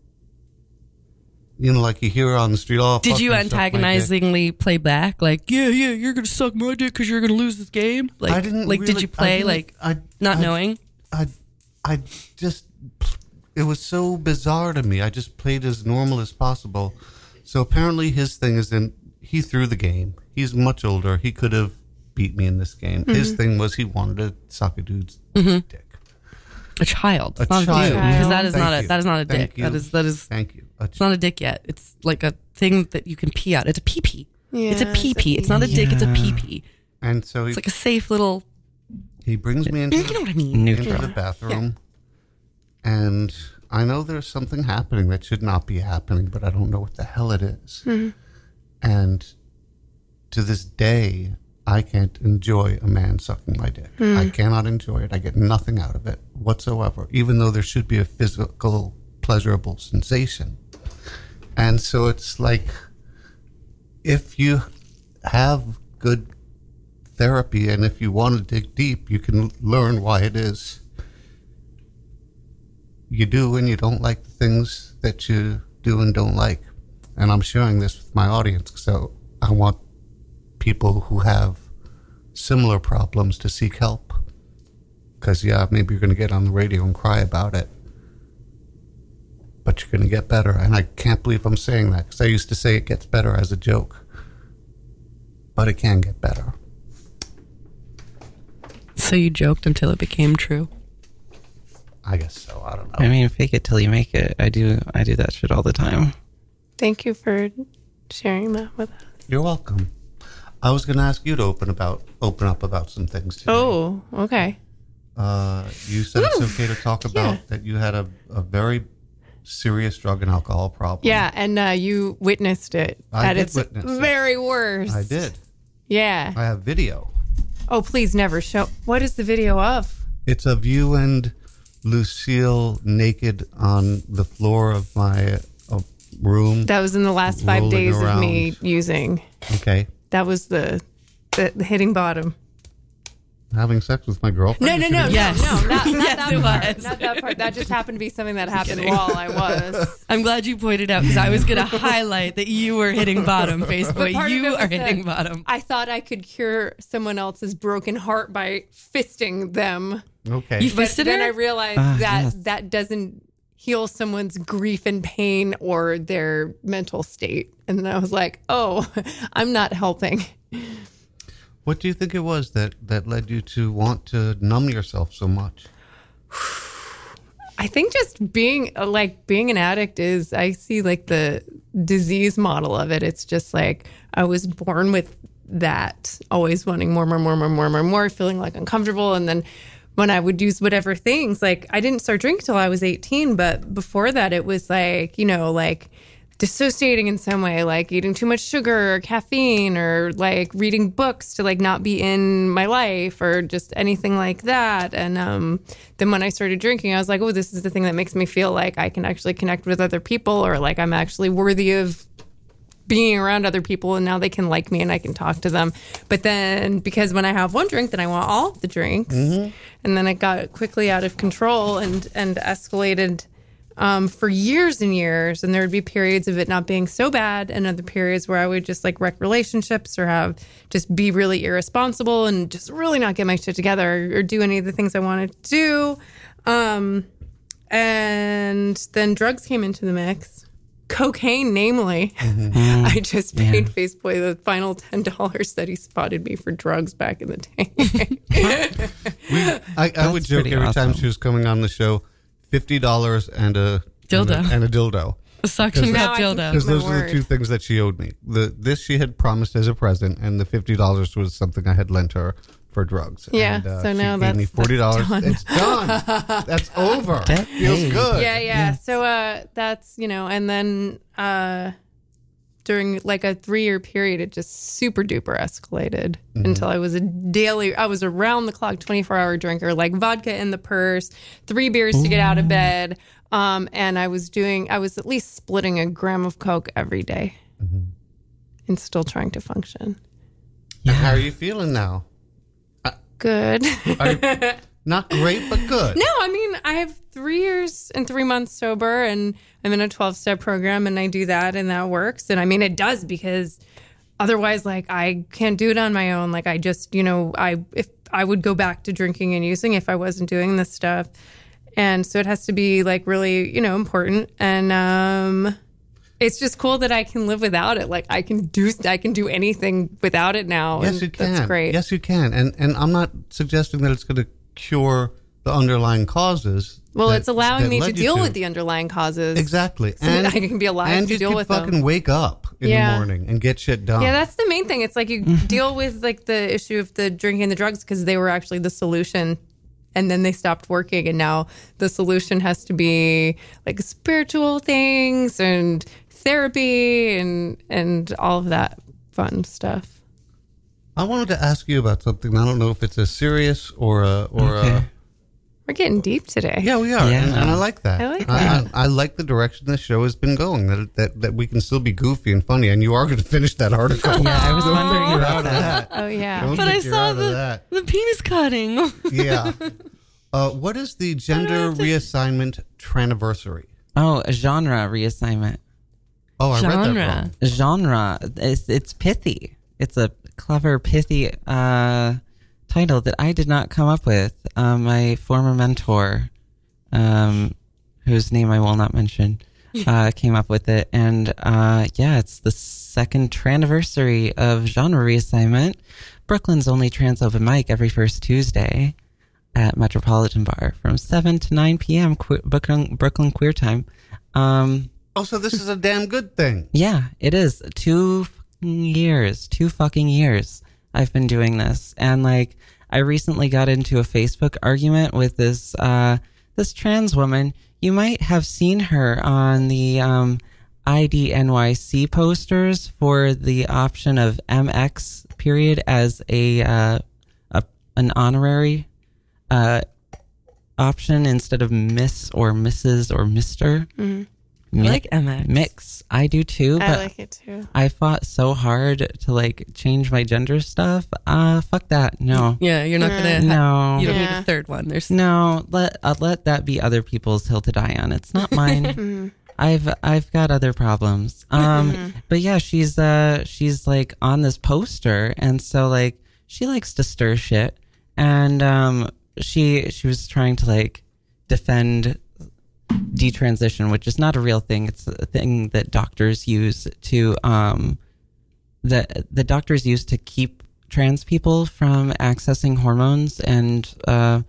Speaker 2: you know, like you hear on the street. Oh,
Speaker 5: Did
Speaker 2: fuck
Speaker 5: you
Speaker 2: suck my dick."
Speaker 5: antagonizingly play back? Like, yeah, yeah, you're gonna suck my dick because you're gonna lose this game. Like,
Speaker 2: I didn't.
Speaker 5: like,
Speaker 2: really,
Speaker 5: did you
Speaker 2: I
Speaker 5: play
Speaker 2: didn't-
Speaker 5: like
Speaker 2: I,
Speaker 5: not
Speaker 2: I,
Speaker 5: knowing?
Speaker 2: I, I just, it was so bizarre to me. I just played as normal as possible. So apparently his thing is in, he threw the game. He's much older. He could have beat me in this game.
Speaker 5: Mm-hmm.
Speaker 2: His thing was he wanted to suck a dude's dick.
Speaker 5: A child,
Speaker 2: A
Speaker 5: It's not
Speaker 2: child.
Speaker 5: a dude, because that is
Speaker 2: Thank
Speaker 5: not a
Speaker 2: you.
Speaker 5: that is not a
Speaker 2: Thank
Speaker 5: dick.
Speaker 2: you.
Speaker 5: That is that is
Speaker 2: Thank you. A
Speaker 5: it's not a dick yet. It's like a thing that you can pee out. It's a pee pee. it's a
Speaker 7: Yeah,
Speaker 5: pee
Speaker 7: it's a
Speaker 5: pee. It's not a dick. It's a
Speaker 6: Yeah.
Speaker 5: pee pee.
Speaker 2: And so he,
Speaker 5: It's like a safe little.
Speaker 2: he brings me into
Speaker 5: You know
Speaker 2: the,
Speaker 5: what I mean?
Speaker 2: into
Speaker 6: Neutral.
Speaker 2: the bathroom, and I know there's something happening that should not be happening, but I don't know what the hell it is. And to this day, I can't enjoy a man sucking my dick. I cannot enjoy it. I get nothing out of it whatsoever, even though there should be a physical, pleasurable sensation. And so it's like, if you have good therapy and if you want to dig deep, you can learn why it is you do and you don't like the things that you do and don't like. And I'm sharing this with my audience, so I want people who have similar problems to seek help. Because, yeah, maybe you're going to get on the radio and cry about it. But you're going to get better. And I can't believe I'm saying that, because I used to say it gets better as a joke. But it can get better.
Speaker 5: So you joked until it became true.
Speaker 2: I guess so. I don't know.
Speaker 6: I mean, fake it till you make it. I do. I do that shit all the time.
Speaker 7: Thank you for sharing that with us.
Speaker 2: You're welcome. I was going to ask you to open about open up about some things today.
Speaker 7: Oh, okay.
Speaker 2: Uh, you said it's okay to talk about
Speaker 7: Yeah.
Speaker 2: that you had a, a very serious drug and alcohol problem.
Speaker 7: Yeah, and uh, you witnessed it
Speaker 2: I
Speaker 7: at
Speaker 2: did
Speaker 7: its
Speaker 2: witness it.
Speaker 7: very worst.
Speaker 2: I did.
Speaker 7: Yeah.
Speaker 2: I have video.
Speaker 7: Oh, please never show. What is the video of?
Speaker 2: It's of you and Lucille naked on the floor of my uh, room.
Speaker 7: That was in the last five
Speaker 2: Rolling
Speaker 7: days of me
Speaker 2: around.
Speaker 7: using.
Speaker 2: Okay.
Speaker 7: That was the, the, the hitting bottom.
Speaker 2: Having sex with my girlfriend.
Speaker 7: No, no, no, no,
Speaker 5: Yes.
Speaker 7: no, not, not
Speaker 5: Yes,
Speaker 7: that
Speaker 5: it
Speaker 7: part.
Speaker 5: was.
Speaker 7: Not that part. That just happened to be something that happened while I was.
Speaker 5: I'm glad you pointed out because I was going to highlight that you were hitting bottom,
Speaker 7: But
Speaker 5: Facebook.
Speaker 7: part of it
Speaker 5: You
Speaker 7: was
Speaker 5: are
Speaker 7: that
Speaker 5: hitting bottom.
Speaker 7: I thought I could cure someone else's broken heart by fisting them.
Speaker 2: Okay.
Speaker 5: You
Speaker 7: But
Speaker 5: fisted
Speaker 7: then
Speaker 5: her?
Speaker 7: I realized
Speaker 6: Ah,
Speaker 7: that
Speaker 6: yes.
Speaker 7: that doesn't heal someone's grief and pain or their mental state. And then I was like, oh, I'm not helping.
Speaker 2: What do you think it was that, that led you to want to numb yourself so much?
Speaker 7: I think just being like being an addict is, I see like the disease model of it. It's just like I was born with that, always wanting more, more, more, more, more, more, more, feeling like uncomfortable. And then when I would use whatever things, like I didn't start drinking till I was eighteen, but before that it was like, you know, like dissociating in some way, like eating too much sugar or caffeine or like reading books to like not be in my life or just anything like that. And um, then when I started drinking, I was like, oh, this is the thing that makes me feel like I can actually connect with other people or like I'm actually worthy of being around other people and now they can like me and I can talk to them. But then because when I have one drink, then I want all of the drinks. And then it got quickly out of control and, and escalated Um, for years and years, and there would be periods of it not being so bad, and other periods where I would just like wreck relationships or have just be really irresponsible and just really not get my shit together or, or do any of the things I wanted to do. Um, and then drugs came into the mix, cocaine, namely. I just paid Faceboy the final ten dollars that he spotted me for drugs back in the day.
Speaker 2: I, I would
Speaker 6: That's
Speaker 2: joke
Speaker 6: pretty
Speaker 2: every time
Speaker 6: awesome.
Speaker 2: she was coming on the show, fifty dollars and a
Speaker 5: Dildo.
Speaker 2: and a, and a dildo.
Speaker 5: A suction
Speaker 7: Now
Speaker 5: cup
Speaker 7: I can-
Speaker 5: dildo.
Speaker 2: Because
Speaker 7: my
Speaker 2: those are the
Speaker 7: word.
Speaker 2: two things that she owed me. The this she had promised as a present, and the fifty dollars was something I had lent her for drugs.
Speaker 7: Yeah,
Speaker 2: and, uh,
Speaker 7: so
Speaker 2: she
Speaker 7: now
Speaker 2: gave me
Speaker 7: that's-
Speaker 2: forty dollars.
Speaker 7: that's done.
Speaker 2: It's done. That's over.
Speaker 6: Get
Speaker 2: Feels
Speaker 6: paid.
Speaker 2: good.
Speaker 7: yeah, yeah. So uh, that's, you know, and then uh, during like a three year period, it just super duper escalated until I was a daily, I was around the clock twenty-four hour drinker, like vodka in the purse, three beers to get out of bed. Um, and I was doing, I was at least splitting a gram of Coke every day and still trying to function.
Speaker 2: And how are you feeling now?
Speaker 7: Good.
Speaker 2: Are you- not great, but good.
Speaker 7: No, I mean, I have three years and three months sober, and I'm in a twelve step program, and I do that, and that works. And I mean, it does because otherwise, like, I can't do it on my own. Like, I just, you know, I if I would go back to drinking and using if I wasn't doing this stuff, and so it has to be like really, you know, important. And um, it's just cool that I can live without it. Like, I can do, I can do anything without it now.
Speaker 2: Yes,
Speaker 7: and
Speaker 2: you can.
Speaker 7: That's great.
Speaker 2: Yes, you can. And and I'm not suggesting that it's going to cure the underlying causes.
Speaker 7: Well,
Speaker 2: that-
Speaker 7: it's allowing
Speaker 2: that
Speaker 7: me to
Speaker 2: led you
Speaker 7: deal with the underlying causes.
Speaker 2: Exactly.
Speaker 7: So that I can be alive
Speaker 2: and
Speaker 7: to
Speaker 2: you
Speaker 7: deal
Speaker 2: can
Speaker 7: with
Speaker 2: fucking
Speaker 7: them.
Speaker 2: wake up in
Speaker 7: Yeah.
Speaker 2: the morning and get shit done.
Speaker 7: Yeah, that's the main thing. It's like you deal with like the issue of the drinking and the drugs because they were actually the solution, and then they stopped working, and now the solution has to be like spiritual things and therapy and and all of that fun stuff.
Speaker 2: I wanted to ask you about something. I don't know if it's a serious or a or
Speaker 6: Okay.
Speaker 2: a.
Speaker 7: We're getting deep today.
Speaker 2: Yeah, we are,
Speaker 6: Yeah.
Speaker 2: and, and I like that.
Speaker 7: I like
Speaker 2: I,
Speaker 7: that.
Speaker 2: I, I like the direction this show has been going. That that that we can still be goofy and funny, and you are going to finish that article.
Speaker 6: Yeah, I was
Speaker 2: Don't
Speaker 6: wondering
Speaker 2: think you're
Speaker 6: about
Speaker 2: out of
Speaker 6: that.
Speaker 2: that.
Speaker 7: Oh yeah.
Speaker 2: Don't
Speaker 5: But
Speaker 2: think
Speaker 5: I
Speaker 2: you're
Speaker 5: saw
Speaker 2: out of
Speaker 5: the,
Speaker 2: that.
Speaker 5: the penis cutting.
Speaker 2: Yeah. Uh, what is the gender reassignment traniversary?
Speaker 6: Oh, a genre reassignment.
Speaker 2: Oh, I read that
Speaker 5: Genre.
Speaker 2: wrong.
Speaker 6: Genre. It's, it's pithy. It's a clever, pithy uh, title that I did not come up with. Uh, my former mentor, um, whose name I will not mention, uh, came up with it. And uh, yeah, it's the second anniversary of Genre Reassignment, Brooklyn's only trans open mic every first Tuesday at Metropolitan Bar from seven to nine p.m. Que- Brooklyn, Brooklyn Queer Time. Um,
Speaker 2: Oh, so this is a damn good thing.
Speaker 6: yeah, it is. Two fucking years. Two fucking years I've been doing this. And like, I recently got into a Facebook argument with this, uh, this trans woman. You might have seen her on the, um, I D N Y C posters for the option of M X period as a, uh, a an honorary, uh, option instead of Miss or Missus or Mister
Speaker 7: Mm-hmm.
Speaker 5: I like M X.
Speaker 6: Mix. I do too,
Speaker 7: I
Speaker 6: but
Speaker 7: like it too.
Speaker 6: I fought so hard to like change my gender stuff. Uh, fuck that. No.
Speaker 5: Yeah, you're not gonna.
Speaker 6: No.
Speaker 5: You don't
Speaker 7: Yeah.
Speaker 5: need a third one. There's
Speaker 6: No, let uh, let that be other people's hill to die on. It's not mine. I've I've got other problems. Um, but yeah, she's uh she's like on this poster, and so like she likes to stir shit, and um she she was trying to like defend detransition, which is not a real thing. It's a thing that doctors use to um that the doctors use to keep trans people from accessing hormones and uh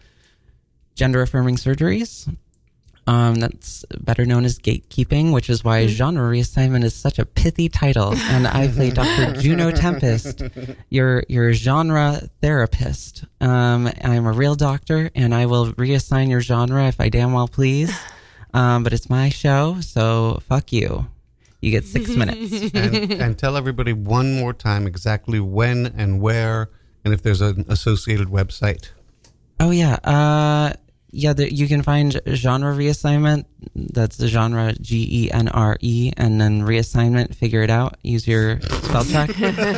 Speaker 6: gender affirming surgeries. Um, that's better known as gatekeeping, which is why Genre Reassignment is such a pithy title. And I play Doctor Juno Tempest, your your genre therapist. Um, I'm a real doctor, and I will reassign your genre if I damn well please. Um, but it's my show, so fuck you. You get six minutes.
Speaker 2: and, and tell everybody one more time exactly when and where, and if there's an associated website.
Speaker 6: Oh yeah, uh, yeah. The, you can find Genre Reassignment. That's the genre G E N R E, and then reassignment. Figure it out. Use your spell check.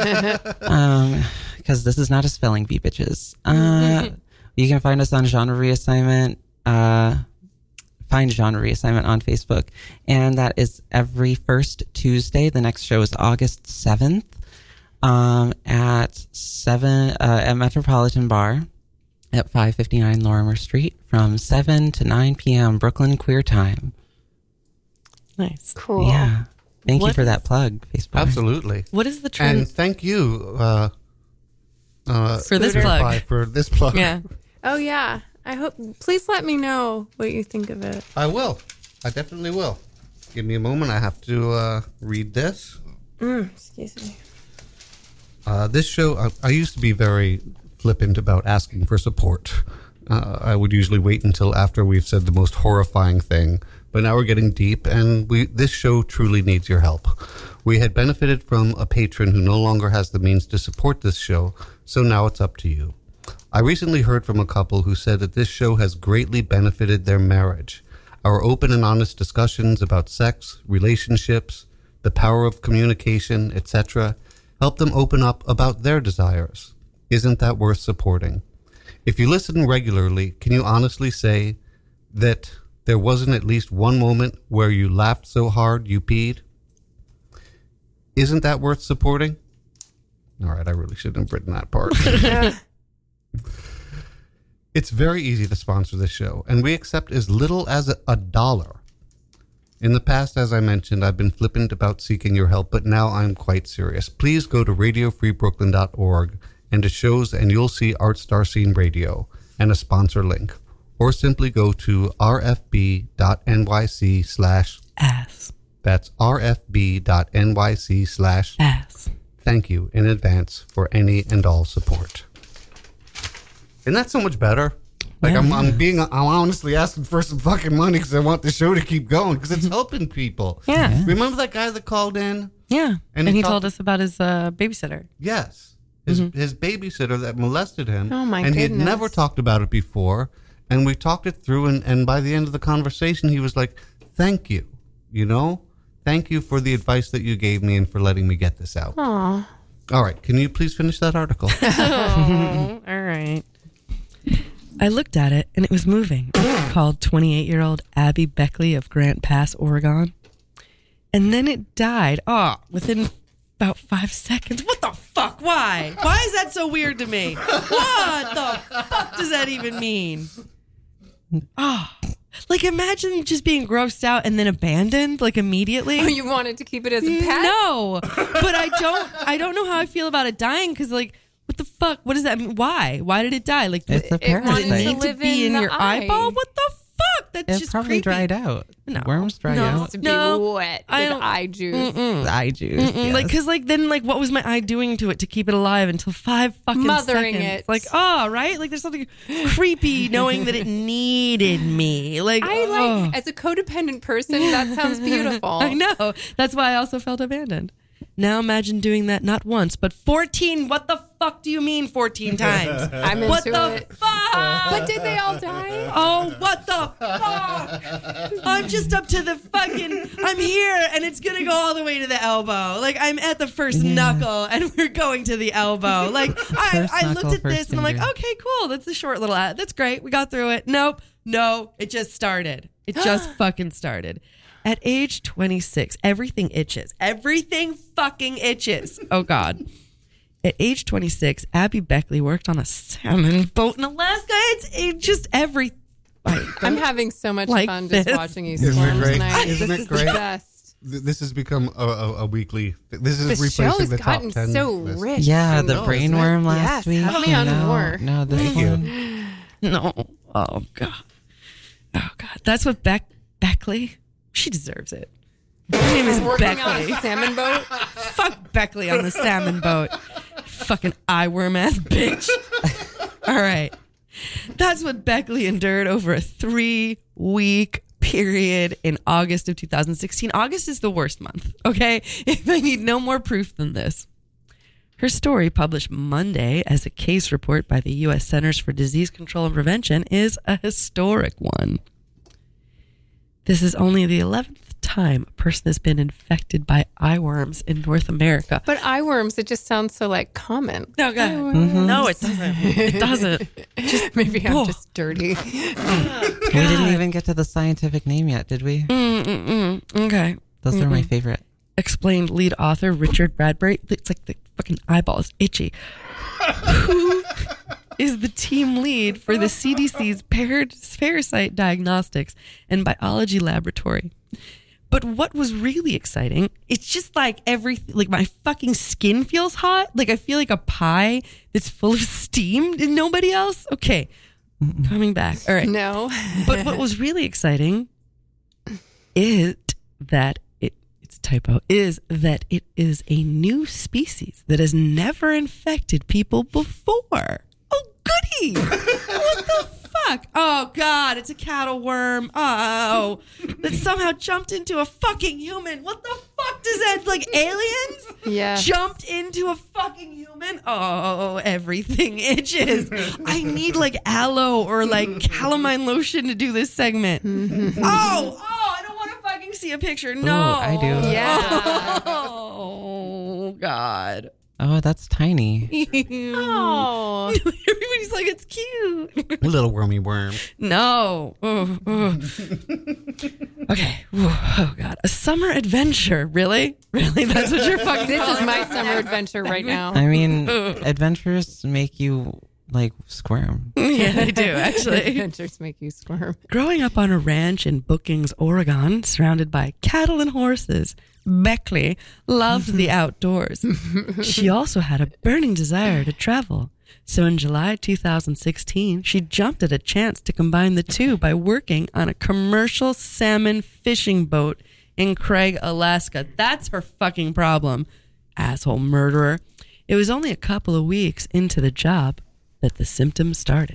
Speaker 6: um, because this is not a spelling bee, bitches. Uh, you can find us on Genre Reassignment. Uh, find Genre Reassignment on Facebook, and that is every first Tuesday. The next show is August seventh, um, at seven uh, at Metropolitan Bar at five fifty-nine Lorimer Street from seven to nine p.m. Brooklyn Queer Time.
Speaker 5: nice.
Speaker 7: Cool.
Speaker 6: Yeah. Thank you
Speaker 5: What
Speaker 6: for that plug, Facebook.
Speaker 2: Absolutely.
Speaker 5: What is the
Speaker 2: And
Speaker 5: trend
Speaker 2: thank you uh, uh,
Speaker 5: for this
Speaker 7: Scooter.
Speaker 5: plug?
Speaker 2: Bye for this plug.
Speaker 5: Yeah.
Speaker 7: Oh yeah. I hope. Please let me know what you think of it.
Speaker 2: I will. I definitely will. Give me a moment. I have to uh, read this.
Speaker 7: Mm, excuse me.
Speaker 2: Uh, this show, I, I used to be very flippant about asking for support. Uh, I would usually wait until after we've said the most horrifying thing. But now we're getting deep, and we this show truly needs your help. We had benefited from a patron who no longer has the means to support this show, so now it's up to you. I recently heard from a couple who said that this show has greatly benefited their marriage. Our open and honest discussions about sex, relationships, the power of communication, et cetera, help them open up about their desires. Isn't that worth supporting? If you listen regularly, can you honestly say that there wasn't at least one moment where you laughed so hard you peed? Isn't that worth supporting? All right, I really shouldn't have written that part. It's very easy to sponsor this show, and we accept as little as a, a dollar. In the past, as I mentioned, I've been flippant about seeking your help, but now I'm quite serious. Please go to radio free brooklyn dot org and to shows, and you'll see Art Star Scene Radio and a sponsor link. Or simply go to r f b dot n y c slash
Speaker 5: Ass.
Speaker 2: That's r f b dot n y c slash
Speaker 5: Ass.
Speaker 2: Thank you in advance for any and all support. Isn't that so much better? Like,
Speaker 5: Yeah.
Speaker 2: I'm, I'm being, I'm honestly asking for some fucking money because I want the show to keep going because it's helping people.
Speaker 5: Yeah.
Speaker 2: Remember that guy that called in?
Speaker 5: Yeah.
Speaker 2: And
Speaker 5: And,
Speaker 2: he
Speaker 5: he
Speaker 2: talked-
Speaker 5: told us about his uh, babysitter.
Speaker 2: Yes. His, his babysitter that molested him.
Speaker 7: Oh, my
Speaker 2: And he had
Speaker 7: goodness.
Speaker 2: never talked about it before. And we talked it through. And, and by the end of the conversation, he was like, thank you. You know? Thank you for the advice that you gave me and for letting me get this out.
Speaker 7: Aw.
Speaker 2: All right. Can you please finish that article?
Speaker 5: All right. I looked at it and it was moving. It's called twenty-eight-year-old Abby Beckley of Grant Pass, Oregon. And then it died. Oh, within about five seconds. What the fuck? Why? Why is that so weird to me? What the fuck does that even mean? Oh, like imagine just being grossed out and then abandoned like immediately.
Speaker 7: Oh, you wanted to keep it as a pet?
Speaker 5: No, but I don't. I don't know how I feel about it dying because, like, what the fuck? What does that mean? Why? Why did it die? Like,
Speaker 6: It's a
Speaker 5: it, does
Speaker 7: wanted
Speaker 5: it
Speaker 6: parasite.
Speaker 5: need
Speaker 7: to
Speaker 5: to
Speaker 7: live
Speaker 5: be
Speaker 7: in
Speaker 5: in
Speaker 7: the
Speaker 5: your
Speaker 7: eye.
Speaker 5: eyeball? What the fuck? That's
Speaker 6: It
Speaker 5: just
Speaker 6: probably
Speaker 5: creepy.
Speaker 6: dried out.
Speaker 5: No.
Speaker 6: Worms dry
Speaker 5: No.
Speaker 6: out.
Speaker 7: To be
Speaker 5: No,
Speaker 7: wet
Speaker 5: I
Speaker 7: with
Speaker 5: don't-
Speaker 7: eye juice.
Speaker 5: Mm-mm.
Speaker 6: Eye juice.
Speaker 5: Mm-mm.
Speaker 6: yes.
Speaker 5: Like, cause like then like what was my eye doing to it to keep it alive until five fucking
Speaker 7: Mothering
Speaker 5: seconds?
Speaker 7: it.
Speaker 5: Like, oh, right? Like there's something creepy knowing that it needed me. Like,
Speaker 7: I like,
Speaker 5: oh.
Speaker 7: as a codependent person, that sounds beautiful.
Speaker 5: I know. That's why I also felt abandoned. Now imagine doing that not once, but fourteen. What the fuck do you mean fourteen times?
Speaker 7: I'm into
Speaker 5: What the
Speaker 7: it.
Speaker 5: fuck?
Speaker 7: But did they all die?
Speaker 5: Oh, what the fuck? I'm just up to the fucking, I'm here and it's going to go all the way to the elbow. Like, I'm at the first knuckle and we're going to the elbow. Like, I,
Speaker 6: First
Speaker 5: I
Speaker 6: knuckle,
Speaker 5: looked at
Speaker 6: first
Speaker 5: this and I'm like,
Speaker 6: finger.
Speaker 5: okay, cool. That's a short little ad. That's great. We got through it. Nope. No, it just started. It just fucking started. At age twenty-six, everything itches. Everything fucking itches. Oh, God. At age twenty-six, Abby Beckley worked on a salmon boat in Alaska. It's, it's just every.
Speaker 7: I'm having so much
Speaker 5: Like
Speaker 7: fun just
Speaker 5: this.
Speaker 7: watching you
Speaker 2: Isn't it
Speaker 7: squirm
Speaker 2: great?
Speaker 7: tonight.
Speaker 2: Isn't
Speaker 7: this
Speaker 2: it
Speaker 7: is
Speaker 2: great?
Speaker 7: the best.
Speaker 2: Th- This has become a, a, a weekly. This is
Speaker 7: The
Speaker 2: replacing
Speaker 7: show's
Speaker 2: the top
Speaker 7: gotten
Speaker 2: ten.
Speaker 7: so
Speaker 2: list.
Speaker 7: rich.
Speaker 6: yeah,
Speaker 7: and
Speaker 6: the
Speaker 2: No,
Speaker 6: brain
Speaker 2: isn't it?
Speaker 6: worm last
Speaker 7: Yes,
Speaker 6: week.
Speaker 7: have me on
Speaker 6: no,
Speaker 7: more.
Speaker 6: No, this
Speaker 2: Thank you.
Speaker 6: one.
Speaker 5: No. Oh, God. Oh, God. That's what Beck Beckley, she deserves it. Her name is
Speaker 7: Working on
Speaker 5: Beckley.
Speaker 7: a salmon boat.
Speaker 5: Fuck Beckley on the salmon boat. Fucking eye worm ass bitch. All right. That's what Beckley endured over a three week period in August of two thousand sixteen. August is the worst month, okay? If I need no more proof than this. Her story, published Monday as a case report by the U S Centers for Disease Control and Prevention, is a historic one. This is only the eleventh time a person has been infected by eye worms in North America.
Speaker 7: But eye worms, it just sounds so like common.
Speaker 5: No, God. No, it doesn't. It doesn't.
Speaker 7: Just maybe I'm
Speaker 5: Whoa.
Speaker 7: just dirty.
Speaker 6: We didn't even get to the scientific name yet, did we?
Speaker 5: Mm-mm-mm. Okay.
Speaker 6: Those are my favorite.
Speaker 5: Explained lead author Richard Bradbury. It's like the fucking eyeball is itchy. Who is the team lead for the C D C's par- parasite diagnostics and biology laboratory. But what was really exciting, it's just like every, like my fucking skin feels hot. Like I feel like a pie that's full of steam and nobody else. Okay. Coming back. All right.
Speaker 7: No.
Speaker 5: But what was really exciting is that it, it's a typo, is that it is a new species that has never infected people before. Oh, goody. What the fuck? Oh, God, it's a cattle worm. Oh, that somehow jumped into a fucking human. What the fuck does that, like aliens?
Speaker 7: Yeah.
Speaker 5: Jumped into a fucking human? Oh, everything itches. I need like aloe or like calamine lotion to do this segment. Oh, oh, I don't want to fucking see a picture. No.
Speaker 6: I do.
Speaker 7: Yeah.
Speaker 5: Oh, God.
Speaker 6: Oh, that's tiny.
Speaker 7: Oh.
Speaker 5: Everybody's like, it's cute.
Speaker 2: A little wormy worm.
Speaker 5: No. Oh, oh. Okay. Oh, God. A summer adventure. Really? Really? That's what you're fucking
Speaker 7: This is
Speaker 5: calling
Speaker 7: my
Speaker 5: it?
Speaker 7: summer adventure right now.
Speaker 6: I mean, adventures make you like squirm.
Speaker 5: Yeah, I do, actually.
Speaker 7: Adventures make you squirm.
Speaker 5: Growing up on a ranch in Brookings, Oregon, surrounded by cattle and horses, Beckley loved the outdoors. She also had a burning desire to travel. So in July two thousand sixteen, she jumped at a chance to combine the two by working on a commercial salmon fishing boat in Craig, Alaska. That's her fucking problem, asshole murderer. It was only a couple of weeks into the job that the symptoms started.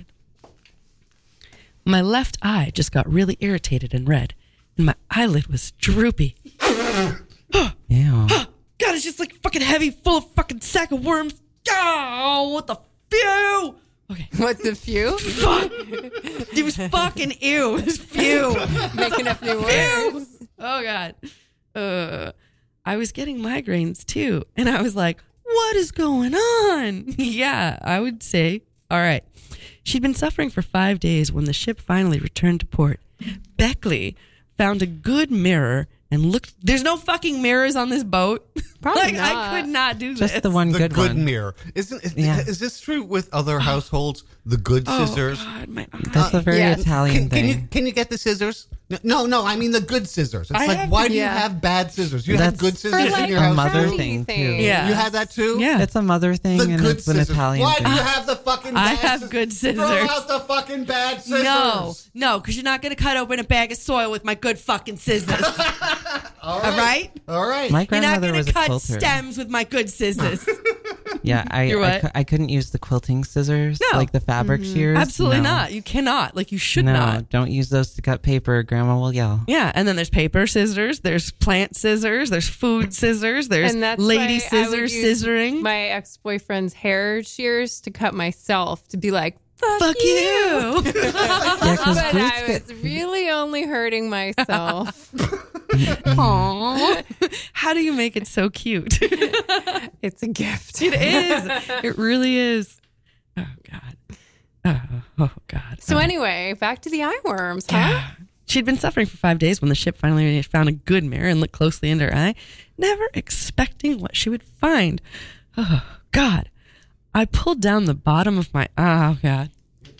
Speaker 5: My left eye just got really irritated and red, and my eyelid was droopy.
Speaker 6: Ew.
Speaker 5: God, it's just like fucking heavy, full of fucking sack of worms. Oh, what the phew? Okay,
Speaker 7: What the few?
Speaker 5: fuck. It was fucking ew. It was phew.
Speaker 7: Making up new words.
Speaker 5: Phew. Oh, God. Uh, I was getting migraines too, and I was like, what is going on? Yeah, I would say. All right. She'd been suffering for five days when the ship finally returned to port. Beckley found a good mirror and looked. There's no fucking mirrors on this boat.
Speaker 7: Probably
Speaker 5: like
Speaker 7: not.
Speaker 5: I could not do this.
Speaker 6: Just the one
Speaker 2: The
Speaker 6: good,
Speaker 2: good,
Speaker 6: one.
Speaker 2: mirror. Isn't is,
Speaker 6: Yeah.
Speaker 2: is this true with other households? The good
Speaker 5: Oh,
Speaker 2: scissors.
Speaker 5: God, my
Speaker 6: That's a very
Speaker 7: Yes.
Speaker 6: Italian
Speaker 2: Can, can
Speaker 6: thing.
Speaker 2: you can you get the scissors? No, no, no, I mean the good scissors. It's
Speaker 5: I
Speaker 2: like,
Speaker 5: have-
Speaker 2: why do you
Speaker 7: Yeah.
Speaker 2: have bad scissors? You
Speaker 6: That's
Speaker 2: had good
Speaker 7: For
Speaker 2: scissors
Speaker 7: like
Speaker 2: in your
Speaker 6: a
Speaker 2: house.
Speaker 6: mother
Speaker 2: too?
Speaker 7: crafty
Speaker 6: thing, too.
Speaker 7: things.
Speaker 5: Yeah.
Speaker 2: You had that too.
Speaker 5: Yeah.
Speaker 6: It's a mother thing
Speaker 2: The
Speaker 6: and
Speaker 2: good
Speaker 6: it's an
Speaker 2: scissors.
Speaker 6: Italian
Speaker 2: Why
Speaker 6: thing.
Speaker 2: do you have the fucking?
Speaker 5: I
Speaker 2: bad
Speaker 5: have
Speaker 2: scis-
Speaker 5: good
Speaker 2: Throw
Speaker 5: scissors.
Speaker 2: out the fucking bad scissors.
Speaker 5: No, no, because you're not going to cut open a bag of soil with my good fucking scissors.
Speaker 2: All
Speaker 5: All right?
Speaker 2: All right.
Speaker 6: My
Speaker 5: You're not
Speaker 6: grandmother
Speaker 5: going
Speaker 6: was
Speaker 5: to
Speaker 6: a
Speaker 5: cut
Speaker 6: quilter.
Speaker 5: stems with my good scissors.
Speaker 6: Yeah, I
Speaker 5: You're
Speaker 6: I,
Speaker 5: what?
Speaker 6: cou- I couldn't use the quilting scissors,
Speaker 5: No.
Speaker 6: like the fabric shears.
Speaker 5: Absolutely
Speaker 6: No.
Speaker 5: not. You cannot. Like, you should
Speaker 6: No,
Speaker 5: not.
Speaker 6: don't use those to cut paper. Grandma will yell.
Speaker 5: Yeah, and then there's paper scissors, there's plant scissors, there's food scissors, there's
Speaker 7: And that's
Speaker 5: lady
Speaker 7: why I would
Speaker 5: scissors
Speaker 7: use
Speaker 5: scissoring.
Speaker 7: My ex-boyfriend's hair shears to cut myself to be like, fuck,
Speaker 5: Fuck you.
Speaker 6: Yeah, because
Speaker 7: But
Speaker 6: Bruce
Speaker 7: I
Speaker 6: get-
Speaker 7: was really only hurting myself.
Speaker 5: Aww. How do you make it so cute?
Speaker 7: It's a gift.
Speaker 5: It is. It really is. Oh, God. Oh, oh God.
Speaker 7: So
Speaker 5: Oh.
Speaker 7: anyway, back to the eye worms, huh?
Speaker 5: Yeah. She'd been suffering for five days when the ship finally found a good mirror and looked closely into her eye, never expecting what she would find. Oh, God. I pulled down the bottom of my... Oh, God.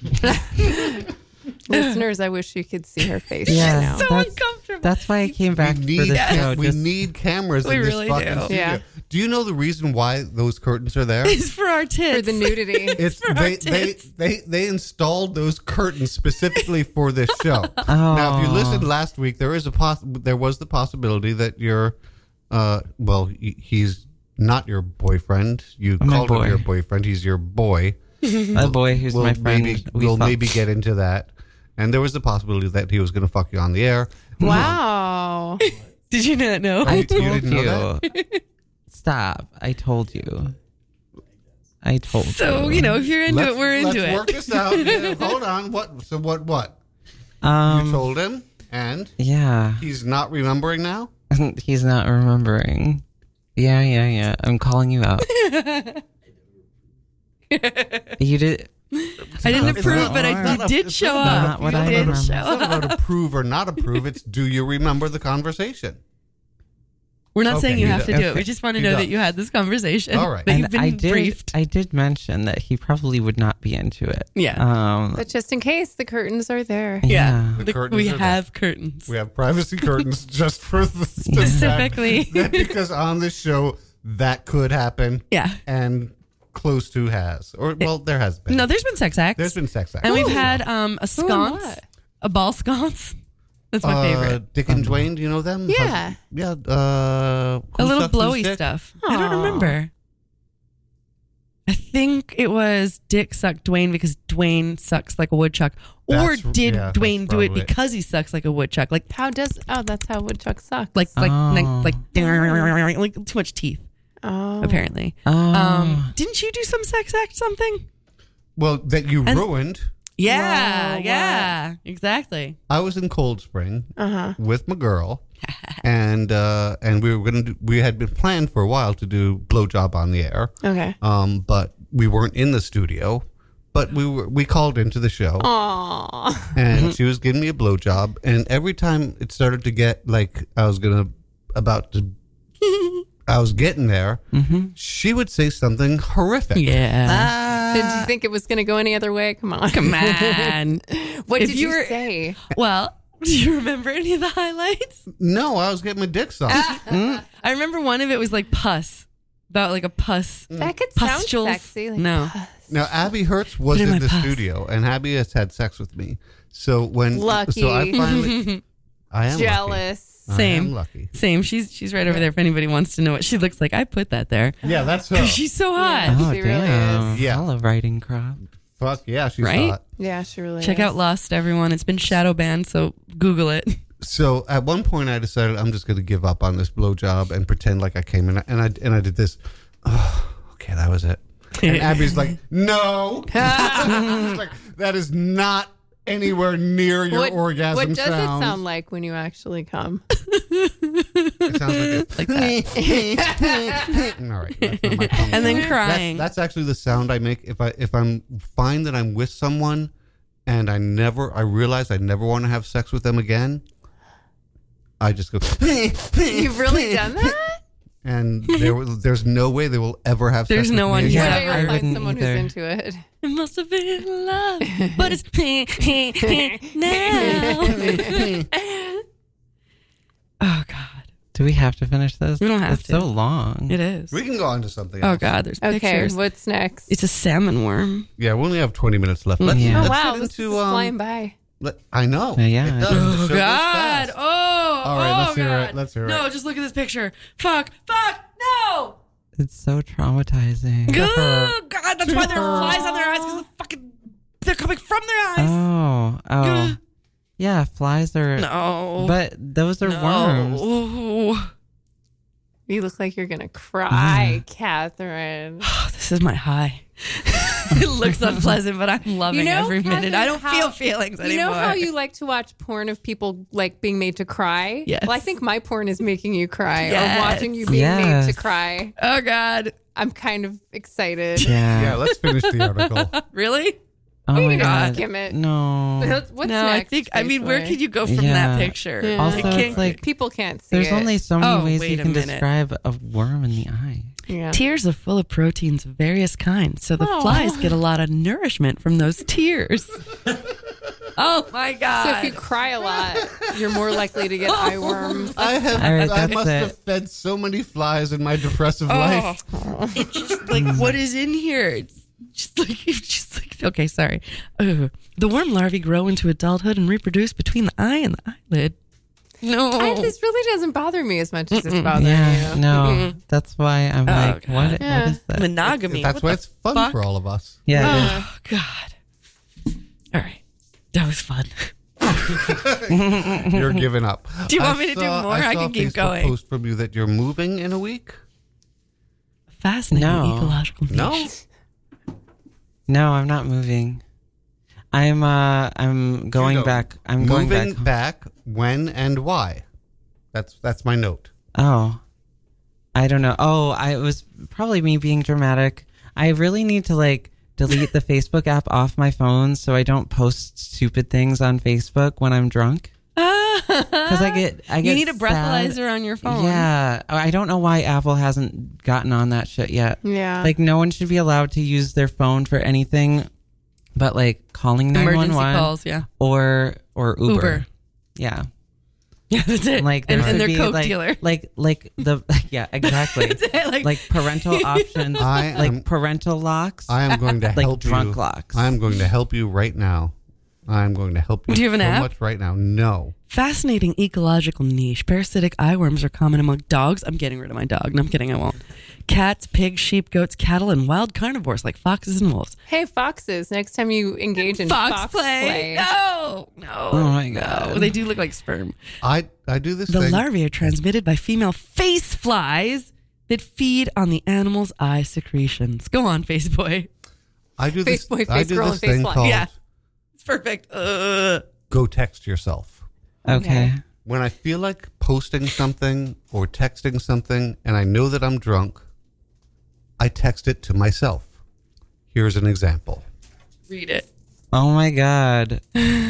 Speaker 7: Listeners, I wish you could see her face
Speaker 6: Yeah.
Speaker 7: right now.
Speaker 5: So
Speaker 6: That's-
Speaker 5: uncomfortable.
Speaker 6: That's why I came back
Speaker 2: we
Speaker 6: for
Speaker 2: need,
Speaker 6: the
Speaker 2: ca-
Speaker 6: show.
Speaker 2: we
Speaker 6: just-
Speaker 2: need cameras
Speaker 5: We
Speaker 2: in this
Speaker 5: really
Speaker 2: fucking
Speaker 5: do.
Speaker 2: studio.
Speaker 7: Yeah.
Speaker 2: Do you know the reason why those curtains are there?
Speaker 5: It's for our tits.
Speaker 7: For the nudity.
Speaker 2: It's
Speaker 5: for our
Speaker 2: they, they
Speaker 5: tits.
Speaker 2: they they installed those curtains specifically for this show.
Speaker 6: Oh.
Speaker 2: Now, if you listened last week, there is a poss- there was the possibility that your uh well he- he's not your boyfriend. You
Speaker 6: My
Speaker 2: called
Speaker 6: boy.
Speaker 2: him your boyfriend. He's your boy.
Speaker 6: a boy who's
Speaker 2: we'll
Speaker 6: my friend.
Speaker 2: maybe
Speaker 6: we
Speaker 2: we'll
Speaker 6: fucked.
Speaker 2: maybe get into that. And there was the possibility that he was going to fuck you on the air.
Speaker 7: Wow.
Speaker 5: Did you not know?
Speaker 6: I
Speaker 2: You
Speaker 6: told
Speaker 2: didn't know
Speaker 6: you. Stop. I told you. I told
Speaker 5: So,
Speaker 6: you.
Speaker 5: you know, if you're into
Speaker 2: Let's,
Speaker 5: it, we're into
Speaker 2: let's
Speaker 5: it.
Speaker 2: work this out. Yeah, hold on. What? So what? What?
Speaker 6: Um,
Speaker 2: You told him, and
Speaker 6: yeah.
Speaker 2: he's not remembering now.
Speaker 6: He's not remembering. Yeah, yeah, yeah. I'm calling you out. You did.
Speaker 5: I didn't
Speaker 2: It's
Speaker 5: approve,
Speaker 2: not-
Speaker 5: but I,
Speaker 2: it's not
Speaker 5: you
Speaker 2: a-
Speaker 5: did
Speaker 2: it's
Speaker 5: show
Speaker 2: not
Speaker 5: up.
Speaker 6: Not what
Speaker 5: you
Speaker 6: I
Speaker 5: did
Speaker 6: remember.
Speaker 5: show
Speaker 2: It's not
Speaker 5: up.
Speaker 2: about approve or not approve. It's do you remember the conversation?
Speaker 5: We're not
Speaker 2: Okay,
Speaker 5: saying you
Speaker 2: he
Speaker 5: have to
Speaker 2: does.
Speaker 5: do it. We just want to
Speaker 2: He
Speaker 5: know
Speaker 2: does.
Speaker 5: that you had this conversation.
Speaker 2: All right.
Speaker 5: That
Speaker 6: And
Speaker 5: you've been
Speaker 6: I did.
Speaker 5: briefed.
Speaker 6: I did mention that he probably would not be into it.
Speaker 5: Yeah.
Speaker 6: Um.
Speaker 7: But just in case, the curtains are there.
Speaker 5: Yeah.
Speaker 2: The
Speaker 5: The-
Speaker 2: curtains
Speaker 5: we
Speaker 2: are there.
Speaker 5: have curtains.
Speaker 2: We have privacy curtains just for the
Speaker 5: Specifically.
Speaker 2: that- because on this show that could happen.
Speaker 5: Yeah.
Speaker 2: and close to has or well there has been.
Speaker 5: No, there's been sex acts.
Speaker 2: There's been sex acts.
Speaker 5: And we've
Speaker 2: Ooh.
Speaker 5: had um, a
Speaker 7: and
Speaker 5: sconce,
Speaker 7: what?
Speaker 5: a ball sconce. That's my
Speaker 2: uh,
Speaker 5: favorite.
Speaker 2: Dick and Dwayne. Do you know them?
Speaker 7: Yeah.
Speaker 2: yeah. Uh,
Speaker 5: A
Speaker 2: Who
Speaker 5: little
Speaker 2: Sucks Who's
Speaker 5: blowy
Speaker 2: Dick?
Speaker 5: stuff. I don't
Speaker 7: Aw.
Speaker 5: remember. I think it was Dick sucked Dwayne because Dwayne sucks like a woodchuck. Or
Speaker 2: That's-
Speaker 5: did
Speaker 2: yeah, that's
Speaker 5: Dwayne do it
Speaker 2: probably it.
Speaker 5: because he sucks like a woodchuck? Like
Speaker 7: How does, oh, that's how woodchuck sucks.
Speaker 5: like like
Speaker 6: Oh.
Speaker 5: like, like like too much teeth,
Speaker 7: oh.
Speaker 5: apparently.
Speaker 6: Oh.
Speaker 5: Um didn't you do some sex act something?
Speaker 2: Well, that you
Speaker 5: And-
Speaker 2: ruined.
Speaker 5: Yeah,
Speaker 7: Wow,
Speaker 5: yeah. Exactly.
Speaker 2: I was in Cold Spring
Speaker 7: Uh-huh.
Speaker 2: with my girl, and uh, and we were gonna do, we had been planned for a while to do blowjob on the air,
Speaker 7: Okay.
Speaker 2: um, but we weren't in the studio. But we were we called into the show,
Speaker 7: Aw.
Speaker 2: and she was giving me a blowjob, and every time it started to get like I was gonna about to, I was getting there, she would say something horrific.
Speaker 5: Yeah.
Speaker 7: Did you think it was going to go any other way? Come on.
Speaker 5: Come on.
Speaker 7: What
Speaker 5: If
Speaker 7: did
Speaker 5: you
Speaker 7: you,
Speaker 5: were-
Speaker 7: say?
Speaker 5: Well, do you remember any of the highlights?
Speaker 2: No, I was getting my dick sucked.
Speaker 5: I remember one of it was like pus. About like a pus.
Speaker 7: That could sound
Speaker 5: Pustules.
Speaker 7: sexy. Like,
Speaker 5: No.
Speaker 2: Now, Abby Hertz was
Speaker 5: Put in
Speaker 2: in
Speaker 5: my
Speaker 2: the
Speaker 5: pus.
Speaker 2: studio, and Abby has had sex with me. So when
Speaker 7: Lucky.
Speaker 2: so I finally, I am
Speaker 7: jealous.
Speaker 2: Lucky. I
Speaker 5: Same.
Speaker 2: am lucky.
Speaker 5: Same. She's she's right over there if anybody wants to know what she looks like. I put that there.
Speaker 2: Yeah, that's her.
Speaker 5: She's so hot.
Speaker 6: Oh,
Speaker 7: She really
Speaker 6: damn.
Speaker 2: is. Yeah.
Speaker 6: I love writing crop.
Speaker 2: Fuck yeah, she's
Speaker 5: Right?
Speaker 2: hot.
Speaker 7: Yeah, she really
Speaker 5: Check
Speaker 7: is.
Speaker 5: out Lost, everyone. It's been shadow banned, so Google it.
Speaker 2: So at one point, I decided I'm just going to give up on this blowjob and pretend like I came in, and I and I did this. Oh, okay, that was it. And Abby's like, no, She's like, that is not anywhere near your
Speaker 7: What,
Speaker 2: orgasm
Speaker 7: what does
Speaker 2: sounds.
Speaker 7: it sound like when you actually come?
Speaker 2: It sounds like,
Speaker 5: Like
Speaker 2: it. All right, that's not my tongue.
Speaker 5: And then
Speaker 2: That's,
Speaker 5: crying.
Speaker 2: that's actually the sound I make if I if I'm find that I'm with someone and I never I realize I never want to have sex with them again. I just go.
Speaker 7: You've really done that?
Speaker 2: And there, was- there's no way they will ever have.
Speaker 5: There's
Speaker 2: sex
Speaker 5: no
Speaker 2: with
Speaker 5: one
Speaker 2: me
Speaker 5: who's
Speaker 2: again.
Speaker 7: One day
Speaker 5: ever-
Speaker 7: you'll
Speaker 6: I
Speaker 7: find
Speaker 6: wouldn't
Speaker 7: someone
Speaker 6: either.
Speaker 7: who's into it.
Speaker 5: It must have been love, but it's now. Oh God,
Speaker 6: Do we have to finish this?
Speaker 5: We don't have
Speaker 6: it's
Speaker 5: to.
Speaker 6: so long.
Speaker 5: it is.
Speaker 2: We can go on to something.
Speaker 5: Oh
Speaker 2: else.
Speaker 5: God, there's
Speaker 7: Okay,
Speaker 5: pictures.
Speaker 7: what's next?
Speaker 5: It's a salmon worm.
Speaker 2: Yeah, we only have twenty minutes left. Let's,
Speaker 6: Yeah.
Speaker 7: oh
Speaker 2: let's
Speaker 7: wow,
Speaker 2: get
Speaker 7: this
Speaker 2: into
Speaker 7: is
Speaker 2: um,
Speaker 7: flying by.
Speaker 2: let- I know.
Speaker 6: Uh, yeah,
Speaker 2: It does.
Speaker 6: it
Speaker 2: The
Speaker 5: Oh
Speaker 2: show goes
Speaker 5: God!
Speaker 2: fast.
Speaker 5: Oh,
Speaker 2: All right,
Speaker 5: oh
Speaker 2: let's hear
Speaker 5: God.
Speaker 2: it. Let's hear
Speaker 5: no,
Speaker 2: it.
Speaker 5: just look at this picture. Fuck! Fuck! No!
Speaker 6: It's so traumatizing.
Speaker 5: Oh God! That's why there are flies on their eyes because the fucking they're coming from their eyes.
Speaker 6: Oh, oh. Yeah, flies are.
Speaker 5: no,
Speaker 6: But those are worms.
Speaker 5: no.
Speaker 7: You look like you're gonna cry, Catherine.
Speaker 5: Oh, this is my high. It looks unpleasant, but I'm loving
Speaker 7: You know,
Speaker 5: every minute.
Speaker 7: Catherine,
Speaker 5: I don't
Speaker 7: how-
Speaker 5: feel feelings
Speaker 7: You
Speaker 5: anymore.
Speaker 7: know how you like to watch porn of people like being made to cry?
Speaker 5: Yes.
Speaker 7: Well, I think my porn is making you cry
Speaker 5: Yes.
Speaker 7: or watching you being
Speaker 6: Yes.
Speaker 7: made to cry.
Speaker 5: Oh God!
Speaker 7: I'm kind of excited.
Speaker 6: Yeah.
Speaker 2: Yeah, let's finish the article.
Speaker 5: Really?
Speaker 6: Oh
Speaker 7: We
Speaker 6: my
Speaker 7: can just
Speaker 6: god.
Speaker 7: skim it.
Speaker 6: No.
Speaker 7: What's
Speaker 5: no, I
Speaker 7: next?
Speaker 5: think. I mean, where
Speaker 7: Spaceboy?
Speaker 5: can you go from
Speaker 6: Yeah.
Speaker 5: that picture?
Speaker 7: Yeah.
Speaker 6: Also,
Speaker 5: It can't-
Speaker 6: it's like
Speaker 7: People can't see
Speaker 6: there's
Speaker 7: it.
Speaker 6: only so many
Speaker 5: Oh,
Speaker 6: ways
Speaker 5: wait
Speaker 6: you
Speaker 5: a
Speaker 6: can
Speaker 5: minute.
Speaker 6: describe a worm in the eye.
Speaker 7: Yeah.
Speaker 5: Tears are full of proteins of various kinds, so the
Speaker 7: Oh.
Speaker 5: flies get a lot of nourishment from those tears. Oh my God!
Speaker 7: So if you cry a lot, you're more likely to get eye worms.
Speaker 2: I have.
Speaker 6: All right,
Speaker 2: I
Speaker 6: that's
Speaker 2: must
Speaker 6: it.
Speaker 2: have fed so many flies in my depressive
Speaker 5: Oh.
Speaker 2: life.
Speaker 5: It's just like what is in here? It's just like it's just like okay, sorry. Ugh. The worm larvae grow into adulthood and reproduce between the eye and the eyelid. No,
Speaker 7: I, this really doesn't bother me as much as it's bothering
Speaker 6: Yeah,
Speaker 7: you.
Speaker 6: no. That's why I'm
Speaker 5: Oh,
Speaker 6: like,
Speaker 5: God.
Speaker 6: what,
Speaker 7: Yeah.
Speaker 6: what is that?
Speaker 5: monogamy.
Speaker 2: That's
Speaker 5: What
Speaker 2: why
Speaker 5: the
Speaker 2: it's fun
Speaker 5: fuck?
Speaker 2: for all of us.
Speaker 6: Yeah. it is.
Speaker 5: Oh God! All right, that was fun.
Speaker 2: You're giving up.
Speaker 5: Do you
Speaker 2: I
Speaker 5: want me to do
Speaker 2: saw-
Speaker 5: more? I
Speaker 2: saw
Speaker 5: can
Speaker 2: a
Speaker 5: keep
Speaker 2: Facebook
Speaker 5: going.
Speaker 2: Post from you that you're moving in a week.
Speaker 5: Fascinating
Speaker 6: No.
Speaker 5: ecological niche.
Speaker 2: No.
Speaker 6: No, I'm not moving. I'm uh I'm going
Speaker 2: You know,
Speaker 6: back. I'm going
Speaker 2: moving
Speaker 6: back.
Speaker 2: back. When and why? That's that's my note.
Speaker 6: Oh. I don't know. Oh, I it was probably me being dramatic. I really need to like delete the Facebook app off my phone so I don't post stupid things on Facebook when I'm drunk. Because I get I get
Speaker 5: You need a
Speaker 6: sad.
Speaker 5: breathalyzer on your phone.
Speaker 6: Yeah, I don't know why Apple hasn't gotten on that shit yet.
Speaker 7: Yeah.
Speaker 6: Like no one should be allowed to use their phone for anything but like calling nine one
Speaker 5: Emergency
Speaker 6: one
Speaker 5: calls. Yeah,
Speaker 6: or or Uber.
Speaker 5: Uber.
Speaker 6: Yeah.
Speaker 5: yeah, that's it.
Speaker 6: Like there
Speaker 5: and, and
Speaker 6: should
Speaker 5: their
Speaker 6: be,
Speaker 5: coke
Speaker 6: like,
Speaker 5: dealer.
Speaker 6: Like like the yeah, exactly.
Speaker 5: That's it, like,
Speaker 6: Like parental options,
Speaker 2: I am-
Speaker 6: like parental locks.
Speaker 2: I am going to
Speaker 6: Like
Speaker 2: help
Speaker 6: drunk
Speaker 2: you.
Speaker 6: locks.
Speaker 2: I am going to help you right now. I'm going to help you.
Speaker 5: Do you have an
Speaker 2: so
Speaker 5: app?
Speaker 2: much right now? No.
Speaker 5: Fascinating ecological niche. Parasitic eyeworms are common among dogs. I'm getting rid of my dog. No, I'm kidding. I won't. Cats, pigs, sheep, goats, cattle, and wild carnivores like foxes and wolves.
Speaker 7: Hey, foxes, next time you engage in
Speaker 5: Fox,
Speaker 7: fox,
Speaker 5: play.
Speaker 7: play.
Speaker 5: No, no.
Speaker 6: Oh my God.
Speaker 5: No. They do look like sperm.
Speaker 2: I I do this
Speaker 5: The
Speaker 2: thing.
Speaker 5: larvae are transmitted by female face flies that feed on the animal's eye secretions. Go on, face boy.
Speaker 2: I do this.
Speaker 7: Face boy,
Speaker 2: I
Speaker 7: face
Speaker 2: do
Speaker 7: girl,
Speaker 2: this
Speaker 7: and face
Speaker 2: thing
Speaker 7: fly.
Speaker 2: called
Speaker 5: Yeah. It's perfect. Uh.
Speaker 2: go text yourself.
Speaker 6: Okay.
Speaker 2: When I feel like posting something or texting something and I know that I'm drunk, I text it to myself. Here's an example.
Speaker 5: Read it.
Speaker 6: Oh my God.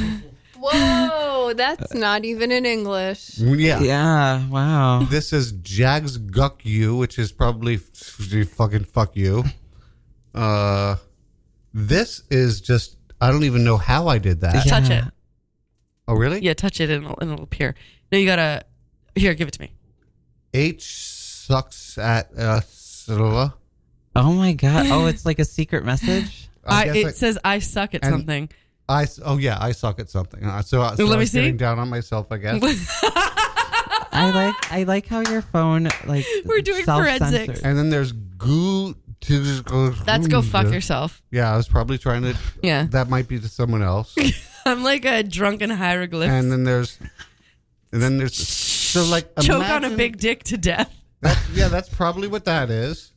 Speaker 7: Whoa, that's not even in English.
Speaker 2: Yeah.
Speaker 6: Yeah. Wow.
Speaker 2: This is Jags Guck You, which is probably f- fucking fuck you. Uh, this is just, I don't even know how I did that.
Speaker 6: Yeah.
Speaker 5: Touch it.
Speaker 2: Oh, really?
Speaker 5: Yeah, touch it and it'll, and it'll appear. No, you gotta. Here, give it to me.
Speaker 2: H sucks at us. Uh,
Speaker 6: Oh my God. Oh, it's like a secret message.
Speaker 2: I
Speaker 5: I,
Speaker 2: guess
Speaker 5: it
Speaker 2: I-
Speaker 5: says I suck at
Speaker 2: and-
Speaker 5: something.
Speaker 2: I, oh, yeah, I suck at something. Uh, So, so
Speaker 5: Let
Speaker 2: I
Speaker 5: me
Speaker 2: was
Speaker 5: see.
Speaker 2: getting down on myself, I guess.
Speaker 6: I like I like how your phone like
Speaker 5: We're doing
Speaker 6: self-censors.
Speaker 5: forensics.
Speaker 2: And then there's goo.
Speaker 5: That's go fuck yourself.
Speaker 2: Yeah, I was probably trying to.
Speaker 5: Yeah.
Speaker 2: That might be to someone else.
Speaker 5: I'm like a drunken hieroglyph.
Speaker 2: And then there's, and then there's, so like
Speaker 5: Choke on a
Speaker 2: imagine-
Speaker 5: big dick to death.
Speaker 2: That's, yeah, that's probably what that is.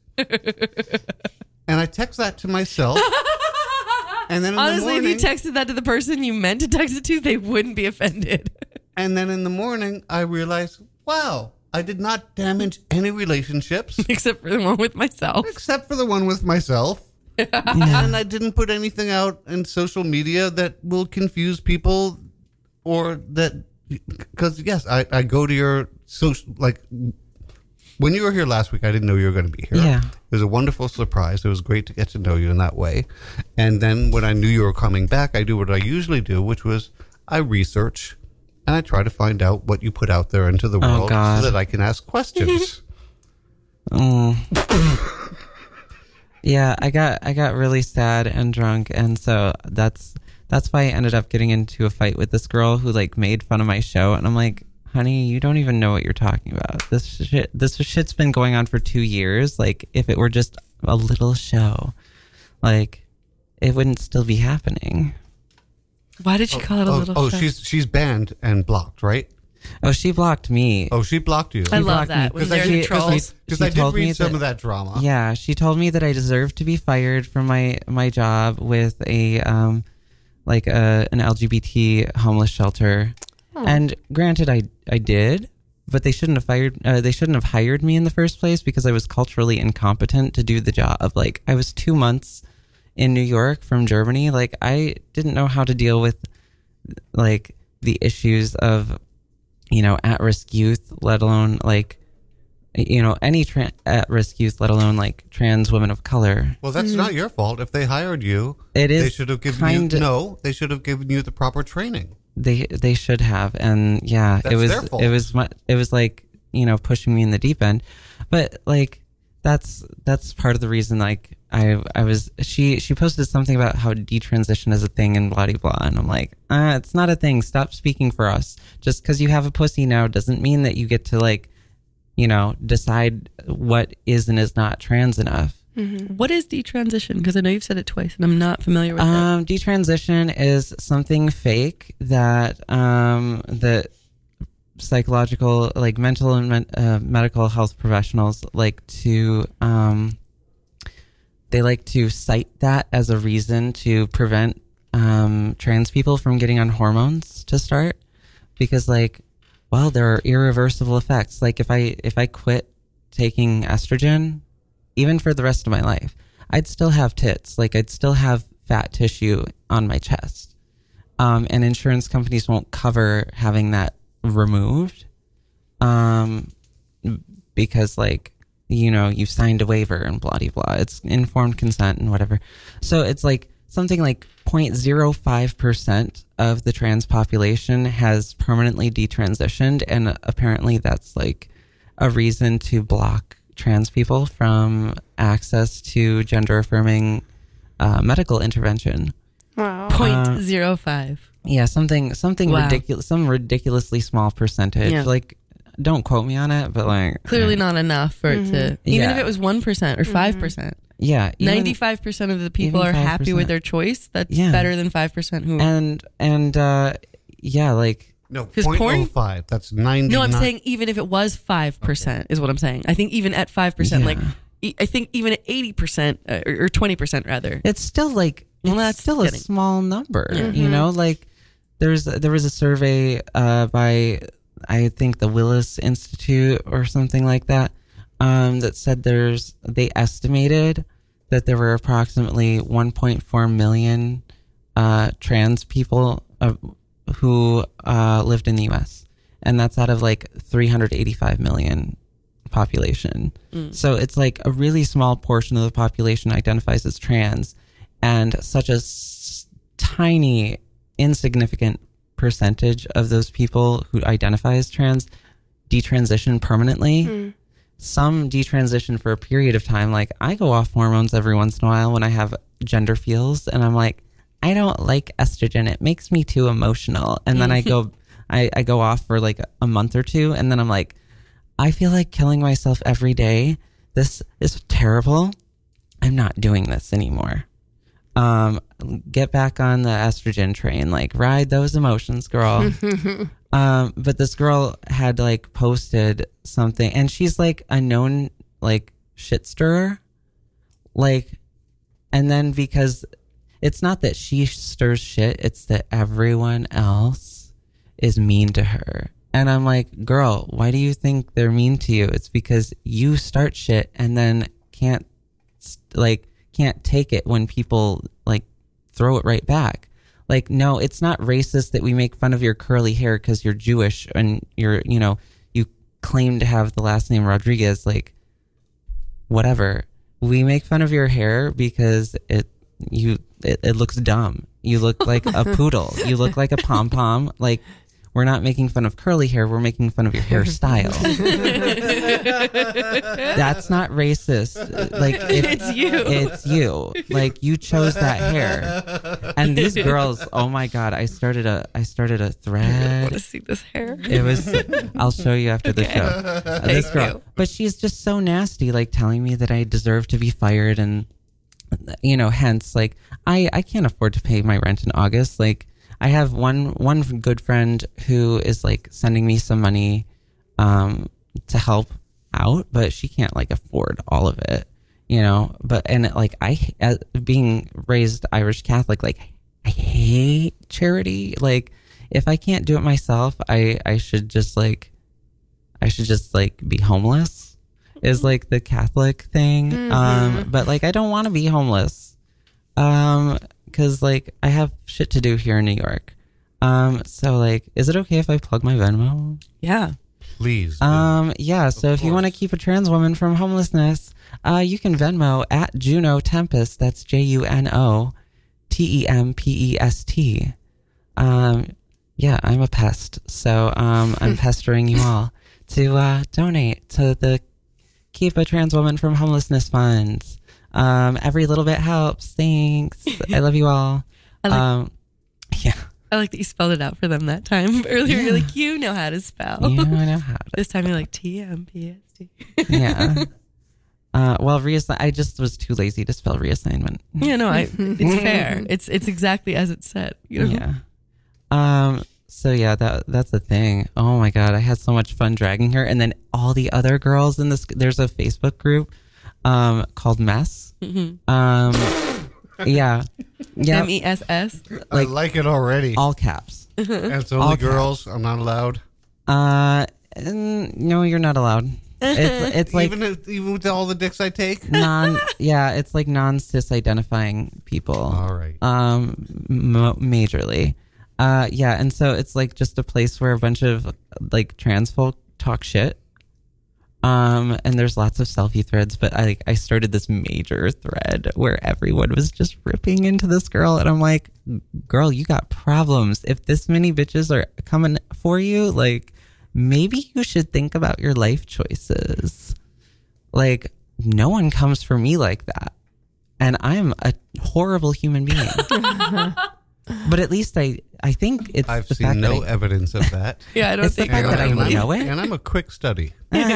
Speaker 2: And I text that to myself. And then in
Speaker 5: Honestly,
Speaker 2: the
Speaker 5: if
Speaker 2: morning,
Speaker 5: you texted that to the person you meant to text it to, they wouldn't be offended.
Speaker 2: and then in the morning, I realized, wow, I did not damage any relationships
Speaker 5: Except for the one with myself.
Speaker 2: except for the one with myself. And I didn't put anything out in social media that will confuse people or that because yes, I, I go to your social, like when you were here last week, I didn't know you were going to be here.
Speaker 6: Yeah.
Speaker 2: It was a wonderful surprise. It was great to get to know you in that way. And then when I knew you were coming back, I do what I usually do, which was I research and I try to find out what you put out there into the
Speaker 6: Oh,
Speaker 2: world
Speaker 6: God.
Speaker 2: so that I can ask questions.
Speaker 6: Mm. Yeah, I got I got really sad and drunk, and so that's that's why I ended up getting into a fight with this girl who like made fun of my show, and I'm like, honey, you don't even know what you're talking about. This shit, this shit's been going on for two years. Like, if it were just a little show, like, it wouldn't still be happening.
Speaker 5: Why did she call it a
Speaker 2: oh,
Speaker 5: little
Speaker 2: oh
Speaker 5: show?
Speaker 2: she's she's banned and blocked, right?
Speaker 6: Oh, she blocked me.
Speaker 2: Oh, she blocked you.
Speaker 5: I love
Speaker 6: blocked
Speaker 5: that
Speaker 6: me.
Speaker 5: when
Speaker 2: 'Cause I
Speaker 5: they're
Speaker 2: did-
Speaker 5: the
Speaker 2: 'cause I-
Speaker 5: trolls.
Speaker 2: Because
Speaker 6: She
Speaker 2: I did
Speaker 6: told me
Speaker 2: read some
Speaker 6: that-
Speaker 2: of that drama.
Speaker 6: Yeah, she told me that I deserved to be fired from my my job with a um like a an L G B T homeless shelter. And granted, I I did, but they shouldn't have fired. Uh, they shouldn't have hired me in the first place because I was culturally incompetent to do the job. Like, I was two months in New York from Germany. Like, I didn't know how to deal with like the issues of, you know, at-risk youth, let alone like, you know, any tra- at-risk youth, let alone like trans women of color.
Speaker 2: Well, that's not your fault. If they hired you,
Speaker 6: It is
Speaker 2: they should have given
Speaker 6: kind
Speaker 2: you no. They should have given you the proper training.
Speaker 6: They they should have, and yeah,
Speaker 2: That's
Speaker 6: it was
Speaker 2: their fault.
Speaker 6: it was mu- it was like, you know, pushing me in the deep end, but like that's that's part of the reason. Like I I was she she posted something about how detransition is a thing and blah blah blah, and I'm like, ah, it's not a thing. Stop speaking for us. Just because you have a pussy now doesn't mean that you get to like, you know, decide what is and is not trans enough.
Speaker 5: What is detransition? Because I know you've said it twice, and I'm not familiar with it.
Speaker 6: Um, detransition is something fake that um, that psychological, like mental and men- uh, medical health professionals like to um, they like to cite that as a reason to prevent um, trans people from getting on hormones to start, because like, well, there are irreversible effects. Like if I if I quit taking estrogen, even for the rest of my life, I'd still have tits. Like I'd still have fat tissue on my chest. Um, and insurance companies won't cover having that removed. Um, because like, you know, you signed a waiver and blah, blah, blah. It's informed consent and whatever. So it's like something like zero point zero five percent of the trans population has permanently detransitioned. And apparently that's like a reason to block trans people from access to gender affirming uh, medical intervention.
Speaker 7: Wow.
Speaker 5: Point zero five.
Speaker 6: Yeah, something something
Speaker 5: Wow.
Speaker 6: ridiculous, some ridiculously small percentage.
Speaker 5: Yeah.
Speaker 6: Like, don't quote me on it, but like
Speaker 5: Clearly not enough for it to. Even
Speaker 6: Yeah.
Speaker 5: if it was one percent or five percent,
Speaker 6: yeah, even-
Speaker 5: ninety-five percent of the people
Speaker 6: even
Speaker 5: are happy
Speaker 6: five percent.
Speaker 5: with their choice. That's
Speaker 6: Yeah.
Speaker 5: better than five percent who.
Speaker 6: and and uh, yeah, like
Speaker 2: No,
Speaker 5: 'Cause
Speaker 2: point
Speaker 5: porn-
Speaker 2: oh five. That's ninety.
Speaker 5: No, I'm saying even if it was five percent is what I'm saying. I think even at five percent,
Speaker 6: Yeah.
Speaker 5: like e- I think even at eighty percent uh, or, or twenty percent rather.
Speaker 6: it's still like
Speaker 5: Well,
Speaker 6: it's
Speaker 5: that's
Speaker 6: still
Speaker 5: getting-
Speaker 6: a small number. You know, like there's there was a survey uh, by I think the Willis Institute or something like that um, that said there's they estimated that there were approximately one point four million uh, trans people uh, who uh, lived in the U S, and that's out of like three hundred eighty-five million population. So it's like a really small portion of the population identifies as trans, and such a s- tiny, insignificant percentage of those people who identify as trans detransition permanently. Some detransition for a period of time. Like I go off hormones every once in a while when I have gender feels, and I'm like, I don't like estrogen. It makes me too emotional. And then I go, I, I go off for like a month or two, and then I'm like, I feel like killing myself every day. This is terrible. I'm not doing this anymore. Um, get back on the estrogen train. Like ride those emotions, girl. um, but this girl had like posted something, and she's like a known like shit stirrer. Like, and then because it's not that she stirs shit, it's that everyone else is mean to her. And I'm like, girl, why do you think they're mean to you? It's because you start shit and then can't like can't take it when people like throw it right back. Like, no, it's not racist that we make fun of your curly hair because you're Jewish and you're, you know, you claim to have the last name Rodriguez. Like, whatever. We make fun of your hair because it you it, it looks dumb. You look like a poodle. You look like a pom pom. Like, we're not making fun of curly hair. We're making fun of your hairstyle. That's not racist. Like, if,
Speaker 5: It's you.
Speaker 6: It's you. Like, you chose that hair. And these girls, oh my God, I started a I started a
Speaker 5: I want
Speaker 6: thread.
Speaker 5: to see this hair.
Speaker 6: It was. I'll show you after the
Speaker 5: Okay.
Speaker 6: show. Uh, this
Speaker 5: Thank
Speaker 6: girl,
Speaker 5: you.
Speaker 6: but she's just so nasty, like telling me that I deserve to be fired, and you know, hence, like I I can't afford to pay my rent in August. Like, I have one one good friend who is like sending me some money, um, to help out, but she can't like afford all of it, you know. But and like I, as being raised Irish Catholic, like I hate charity. Like, if I can't do it myself, I I should just like I should just like be homeless. Is like the Catholic thing.
Speaker 7: Mm-hmm.
Speaker 6: Um, but like I don't want to be homeless. Um, cause like I have shit to do here in New York. Um, so like, is it okay if I plug my Venmo?
Speaker 5: Yeah.
Speaker 2: Please. do.
Speaker 6: Um, yeah. So if you want to
Speaker 2: course.
Speaker 6: keep a trans woman from homelessness, uh, you can Venmo at Juno Tempest. That's J U N O T E M P E S T. Um, yeah, I'm a pest. So, um, I'm pestering you all to, uh, donate to the Keep a Trans Woman from Homelessness Fund. Um, every little bit helps. Thanks. I love you all.
Speaker 5: I like,
Speaker 6: Um, yeah.
Speaker 5: I like that you spelled it out for them that time. Earlier, you're like, you know how to spell.
Speaker 6: Yeah, I know how to.
Speaker 5: This time, you're like T M P S T.
Speaker 6: Yeah. Uh, well, reassign. I just was too lazy to spell reassignment.
Speaker 5: Yeah, no, I. It's fair. It's it's exactly as it's said. You know?
Speaker 6: Yeah. Um. So yeah, that that's the thing. Oh my God, I had so much fun dragging her, and then all the other girls in this. There's a Facebook group, um, called Mess.
Speaker 5: Mm-hmm.
Speaker 6: Um. Yeah. Yeah.
Speaker 5: M E S S.
Speaker 2: I like it already.
Speaker 6: All caps.
Speaker 2: and it's
Speaker 6: all
Speaker 2: only
Speaker 6: caps.
Speaker 2: girls. I'm not allowed.
Speaker 6: Uh. n- No, you're not allowed. It's it's like
Speaker 2: even if, even with all the dicks I take.
Speaker 6: non. Yeah, it's like non cis identifying people.
Speaker 2: All right.
Speaker 6: Um, m- majorly. Uh, yeah, and so it's like just a place where a bunch of like trans folk talk shit. Um, and there's lots of selfie threads, but I like I started this major thread where everyone was just ripping into this girl, and I'm like, girl, you got problems. If this many bitches are coming for you, like maybe you should think about your life choices. Like, no one comes for me like that, and I am a horrible human being. But at least I, I think it's
Speaker 2: I've
Speaker 6: the fact
Speaker 2: seen no
Speaker 6: that I,
Speaker 2: evidence of that.
Speaker 5: Yeah, I don't
Speaker 6: It's the
Speaker 5: think
Speaker 6: fact
Speaker 5: you're
Speaker 6: that I
Speaker 5: likely.
Speaker 6: know it.
Speaker 2: And I'm a quick study.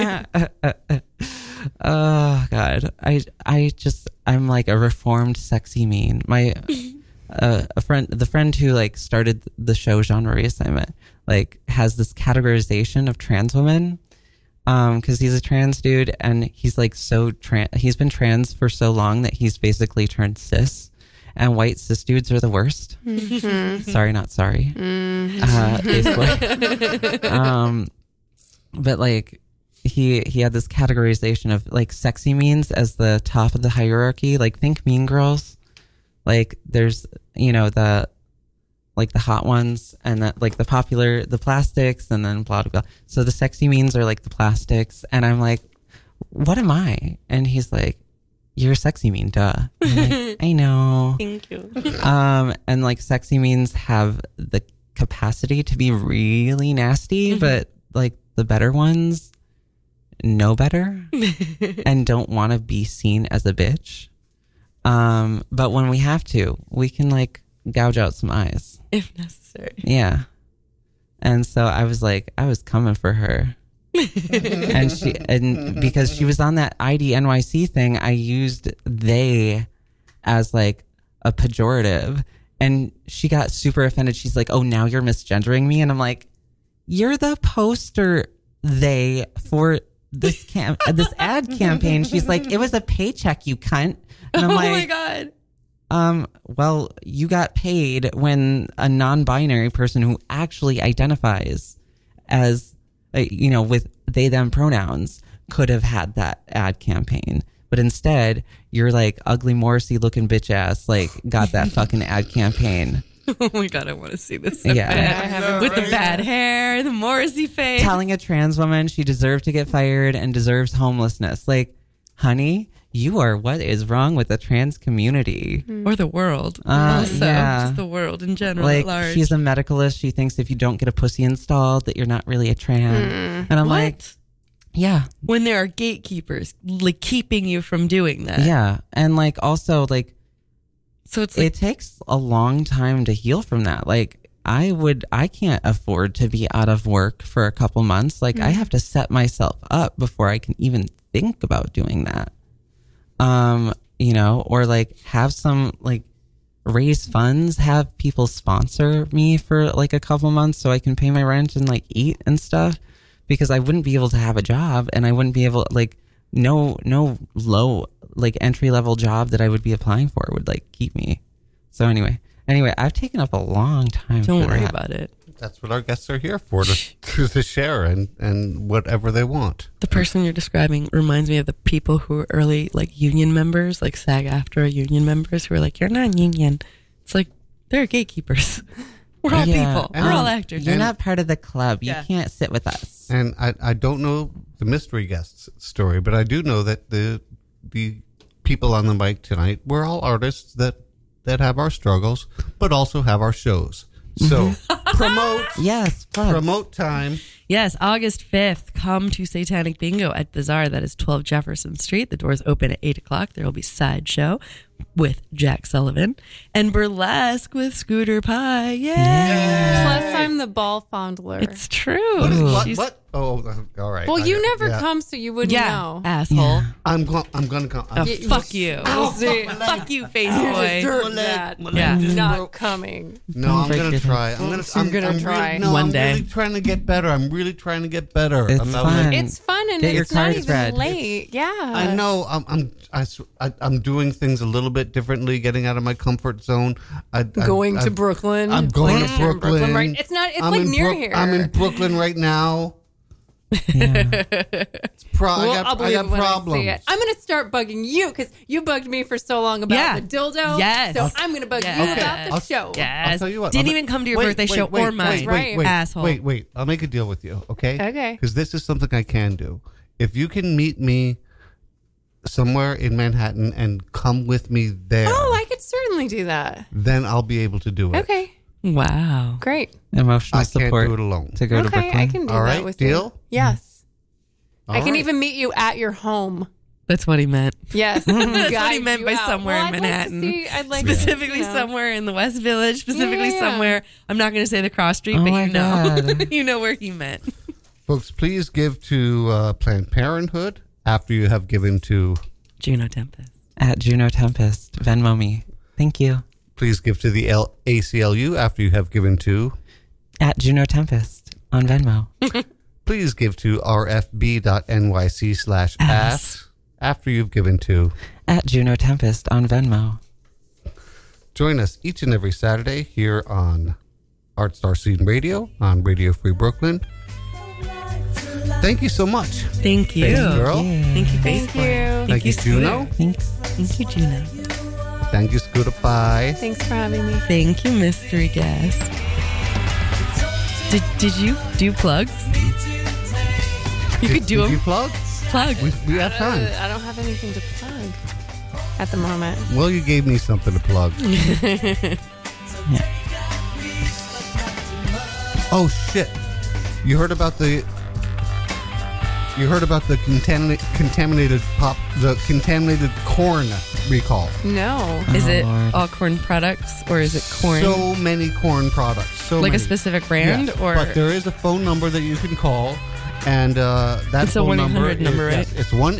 Speaker 6: Oh God, I I just I'm like a reformed sexy mean. My uh, a friend, the friend who like started the show Genre Reassignment, like has this categorization of trans women, um, because he's a trans dude and he's like so trans. He's been trans for so long that he's basically turned cis. And white cis dudes are the worst. Sorry, not sorry. Uh, Facebook. um, but like he he had this categorization of like sexy means as the top of the hierarchy. Like think Mean Girls. Like there's you know the like the hot ones and the, like the popular the plastics and then blah blah blah. So the sexy means are like the plastics, and I'm like, what am I? And he's like, you're a sexy mean, duh. I'm like, I know.
Speaker 5: Thank you.
Speaker 6: Um, and like sexy means have the capacity to be really nasty,
Speaker 5: Mm-hmm.
Speaker 6: but like the better ones know better and don't want to be seen as a bitch. Um, but when we have to, we can like gouge out some eyes.
Speaker 5: If necessary.
Speaker 6: Yeah. And so I was like, I was coming for her. and she and because she was on that I D N Y C thing, I used they as like a pejorative, and she got super offended. She's like, "Oh, now you're misgendering me," and I'm like, "You're the poster they for this cam this ad campaign." She's like, "It was a paycheck, you cunt," and I'm
Speaker 5: Oh
Speaker 6: like,
Speaker 5: my God.
Speaker 6: Um, well, you got paid when a non-binary person who actually identifies as Uh, you know, with they, them pronouns could have had that ad campaign. But instead, you're like ugly Morrissey looking bitch ass, like got that fucking ad campaign.
Speaker 5: Oh my god, I want to see this.
Speaker 6: Yeah.
Speaker 5: Bad. With the bad hair, the Morrissey face.
Speaker 6: Telling a trans woman she deserved to get fired and deserves homelessness. Like, honey, you are what is wrong with the trans community.
Speaker 5: Or the world.
Speaker 6: Uh,
Speaker 5: also,
Speaker 6: yeah.
Speaker 5: just the world in general
Speaker 6: Like,
Speaker 5: at large.
Speaker 6: she's a medicalist. She thinks if you don't get a pussy installed that you're not really a trans. And I'm
Speaker 5: What?
Speaker 6: like, yeah.
Speaker 5: When there are gatekeepers like keeping you from doing that.
Speaker 6: Yeah. And like also like
Speaker 5: So it's like,
Speaker 6: it takes a long time to heal from that. Like I would I can't afford to be out of work for a couple months. Like I have to set myself up before I can even think about doing that. Um, you know, or like have some like raise funds, have people sponsor me for like a couple months so I can pay my rent and like eat and stuff, because I wouldn't be able to have a job, and I wouldn't be able like no no low like entry level job that I would be applying for would like keep me. So anyway, anyway, I've taken up a long time.
Speaker 5: don't
Speaker 6: for
Speaker 5: worry
Speaker 6: that.
Speaker 5: about it.
Speaker 2: That's what our guests are here for, to, to share and, and whatever they want.
Speaker 5: The person you're describing reminds me of the people who were early like union members, like SAG-AFTRA union members who are like, you're not union. It's like, they're gatekeepers. We're all
Speaker 6: Yeah.
Speaker 5: people.
Speaker 2: And-
Speaker 5: We're all actors.
Speaker 6: You're
Speaker 2: And-
Speaker 6: not part of the club. You
Speaker 5: Yeah.
Speaker 6: can't sit with us.
Speaker 2: And I, I don't know the mystery guest's story, but I do know that the the people on the mic tonight, we're all artists that, that have our struggles, but also have our shows. So promote
Speaker 6: Yes, plug.
Speaker 2: promote time.
Speaker 5: Yes, August fifth, come to Satanic Bingo at Bazaar. That is twelve Jefferson Street. The doors open at eight o'clock. There will be Sideshow with Jack Sullivan and Burlesque with Scooter Pie. Yay!
Speaker 7: Plus, I'm the ball fondler.
Speaker 5: It's true.
Speaker 2: What? Is, what,
Speaker 5: She's-
Speaker 2: what? Oh, uh, all right.
Speaker 7: well,
Speaker 2: I
Speaker 7: you
Speaker 2: got-
Speaker 7: never
Speaker 2: yeah.
Speaker 7: come, so you wouldn't
Speaker 5: Yeah,
Speaker 7: know.
Speaker 5: asshole.
Speaker 2: I'm going. I'm going to come.
Speaker 5: Oh,
Speaker 7: Y-
Speaker 5: fuck you.
Speaker 7: We'll see.
Speaker 5: Fuck you, face
Speaker 7: You
Speaker 5: boy.
Speaker 7: deserve that.
Speaker 5: Yeah.
Speaker 7: Not coming.
Speaker 2: No, I'm
Speaker 6: break
Speaker 2: going to
Speaker 6: it.
Speaker 2: try. I'm going to.
Speaker 7: You're
Speaker 2: I'm
Speaker 7: gonna
Speaker 2: I'm
Speaker 7: try.
Speaker 2: Really, no,
Speaker 5: One
Speaker 2: I'm
Speaker 5: day.
Speaker 2: really trying to get better. I'm really trying to get better.
Speaker 6: It's
Speaker 2: about
Speaker 6: fun.
Speaker 2: like-
Speaker 7: It's fun and
Speaker 6: Get your
Speaker 7: it's not
Speaker 6: cards
Speaker 7: even
Speaker 6: read.
Speaker 7: late. Yeah.
Speaker 2: I know. I'm. I'm. I, s- I, am doing things a little bit differently, getting out of my comfort zone. I, I,
Speaker 7: Going
Speaker 2: I,
Speaker 7: to Brooklyn.
Speaker 2: I'm going
Speaker 7: Yeah.
Speaker 2: to Brooklyn.
Speaker 7: right? It's not. It's
Speaker 2: I'm
Speaker 7: like
Speaker 2: in
Speaker 7: near
Speaker 2: Brook-
Speaker 7: here.
Speaker 2: I'm in Brooklyn right now. It's pro-
Speaker 7: Well,
Speaker 2: I
Speaker 7: I'll
Speaker 2: got, I
Speaker 7: believe
Speaker 2: got
Speaker 7: it when I
Speaker 2: problems.
Speaker 7: see it. I'm going to start bugging you because you bugged me for so long about
Speaker 5: Yeah.
Speaker 7: the dildo.
Speaker 5: Yes.
Speaker 7: So I'm going to bug
Speaker 5: Yes.
Speaker 7: you
Speaker 5: Okay.
Speaker 7: about the
Speaker 2: I'll-
Speaker 7: show.
Speaker 5: Yes.
Speaker 2: I'll tell you what.
Speaker 5: Didn't
Speaker 2: I'll-
Speaker 5: even come to your
Speaker 2: wait,
Speaker 5: birthday
Speaker 2: wait,
Speaker 5: show
Speaker 2: wait,
Speaker 5: or
Speaker 2: wait,
Speaker 5: mine.
Speaker 2: Wait,
Speaker 7: Right.
Speaker 2: wait,
Speaker 5: Asshole.
Speaker 2: Wait, wait. I'll make a deal with you, okay?
Speaker 7: Okay.
Speaker 2: Because this is something I can do. If you can meet me somewhere in Manhattan and come with me there,
Speaker 7: Oh, I could certainly do that.
Speaker 2: then I'll be able to do it.
Speaker 7: Okay.
Speaker 5: Wow.
Speaker 7: Great.
Speaker 6: Emotional
Speaker 2: I can't
Speaker 6: support
Speaker 2: do it alone.
Speaker 6: to go to
Speaker 7: okay.
Speaker 6: Brooklyn.
Speaker 7: I can do
Speaker 2: All
Speaker 7: that
Speaker 2: right,
Speaker 7: with
Speaker 2: deal?
Speaker 7: you. Yes. I
Speaker 2: All
Speaker 7: can
Speaker 2: right.
Speaker 7: even meet you at your home.
Speaker 5: That's what he meant.
Speaker 7: Yes.
Speaker 5: That's what he meant by somewhere in Manhattan.
Speaker 7: I'd like to see, I'd like
Speaker 5: Specifically
Speaker 7: to, you know.
Speaker 5: somewhere in the West Village, specifically
Speaker 7: Yeah, yeah, yeah.
Speaker 5: somewhere. I'm not going to say the cross street,
Speaker 6: Oh
Speaker 5: but
Speaker 6: my
Speaker 5: you know.
Speaker 6: God.
Speaker 5: You know where he meant.
Speaker 2: Folks, please give to uh, Planned Parenthood after you have given to.
Speaker 5: Juno Tempest.
Speaker 6: At Juno Tempest. Venmo me. Thank you.
Speaker 2: Please give to the L- A C L U after you have given to.
Speaker 6: At Juno Tempest on Venmo.
Speaker 2: Please give to rfb.nyc slash ass after you've given to.
Speaker 6: At Juno Tempest on Venmo.
Speaker 2: Join us each and every Saturday here on Art Star Scene Radio on Radio Free Brooklyn. Thank you so much.
Speaker 5: Thank you.
Speaker 2: Thanks, girl.
Speaker 5: Thank you, Face
Speaker 7: Thank
Speaker 5: Boy.
Speaker 7: you.
Speaker 2: Thank you,
Speaker 5: Scooter.
Speaker 2: Juno.
Speaker 6: Thanks.
Speaker 5: Thank you, Juno.
Speaker 2: Thank you, Scooter Pie.
Speaker 7: Thanks for having me.
Speaker 5: Thank you, mystery guest. Did Did you do plugs? You could do
Speaker 2: Did
Speaker 5: them.
Speaker 2: you plug?
Speaker 5: Plug.
Speaker 2: We, we have time.
Speaker 7: Uh, I don't have anything to plug at the moment.
Speaker 2: Well, you gave me something to plug. Oh shit! You heard about the? You heard about the contaminated contaminated pop the contaminated corn recall?
Speaker 7: No.
Speaker 5: Is
Speaker 6: Oh,
Speaker 5: it
Speaker 6: Lord.
Speaker 5: all corn products or is it corn?
Speaker 2: So many corn products. So
Speaker 5: like
Speaker 2: many.
Speaker 5: a specific brand
Speaker 2: Yes,
Speaker 5: or
Speaker 2: but there is a phone number that you can call, and uh, that
Speaker 5: It's a
Speaker 2: phone
Speaker 5: one eight
Speaker 2: number
Speaker 5: hundred
Speaker 2: is,
Speaker 5: number,
Speaker 2: yes,
Speaker 5: right?
Speaker 2: it's one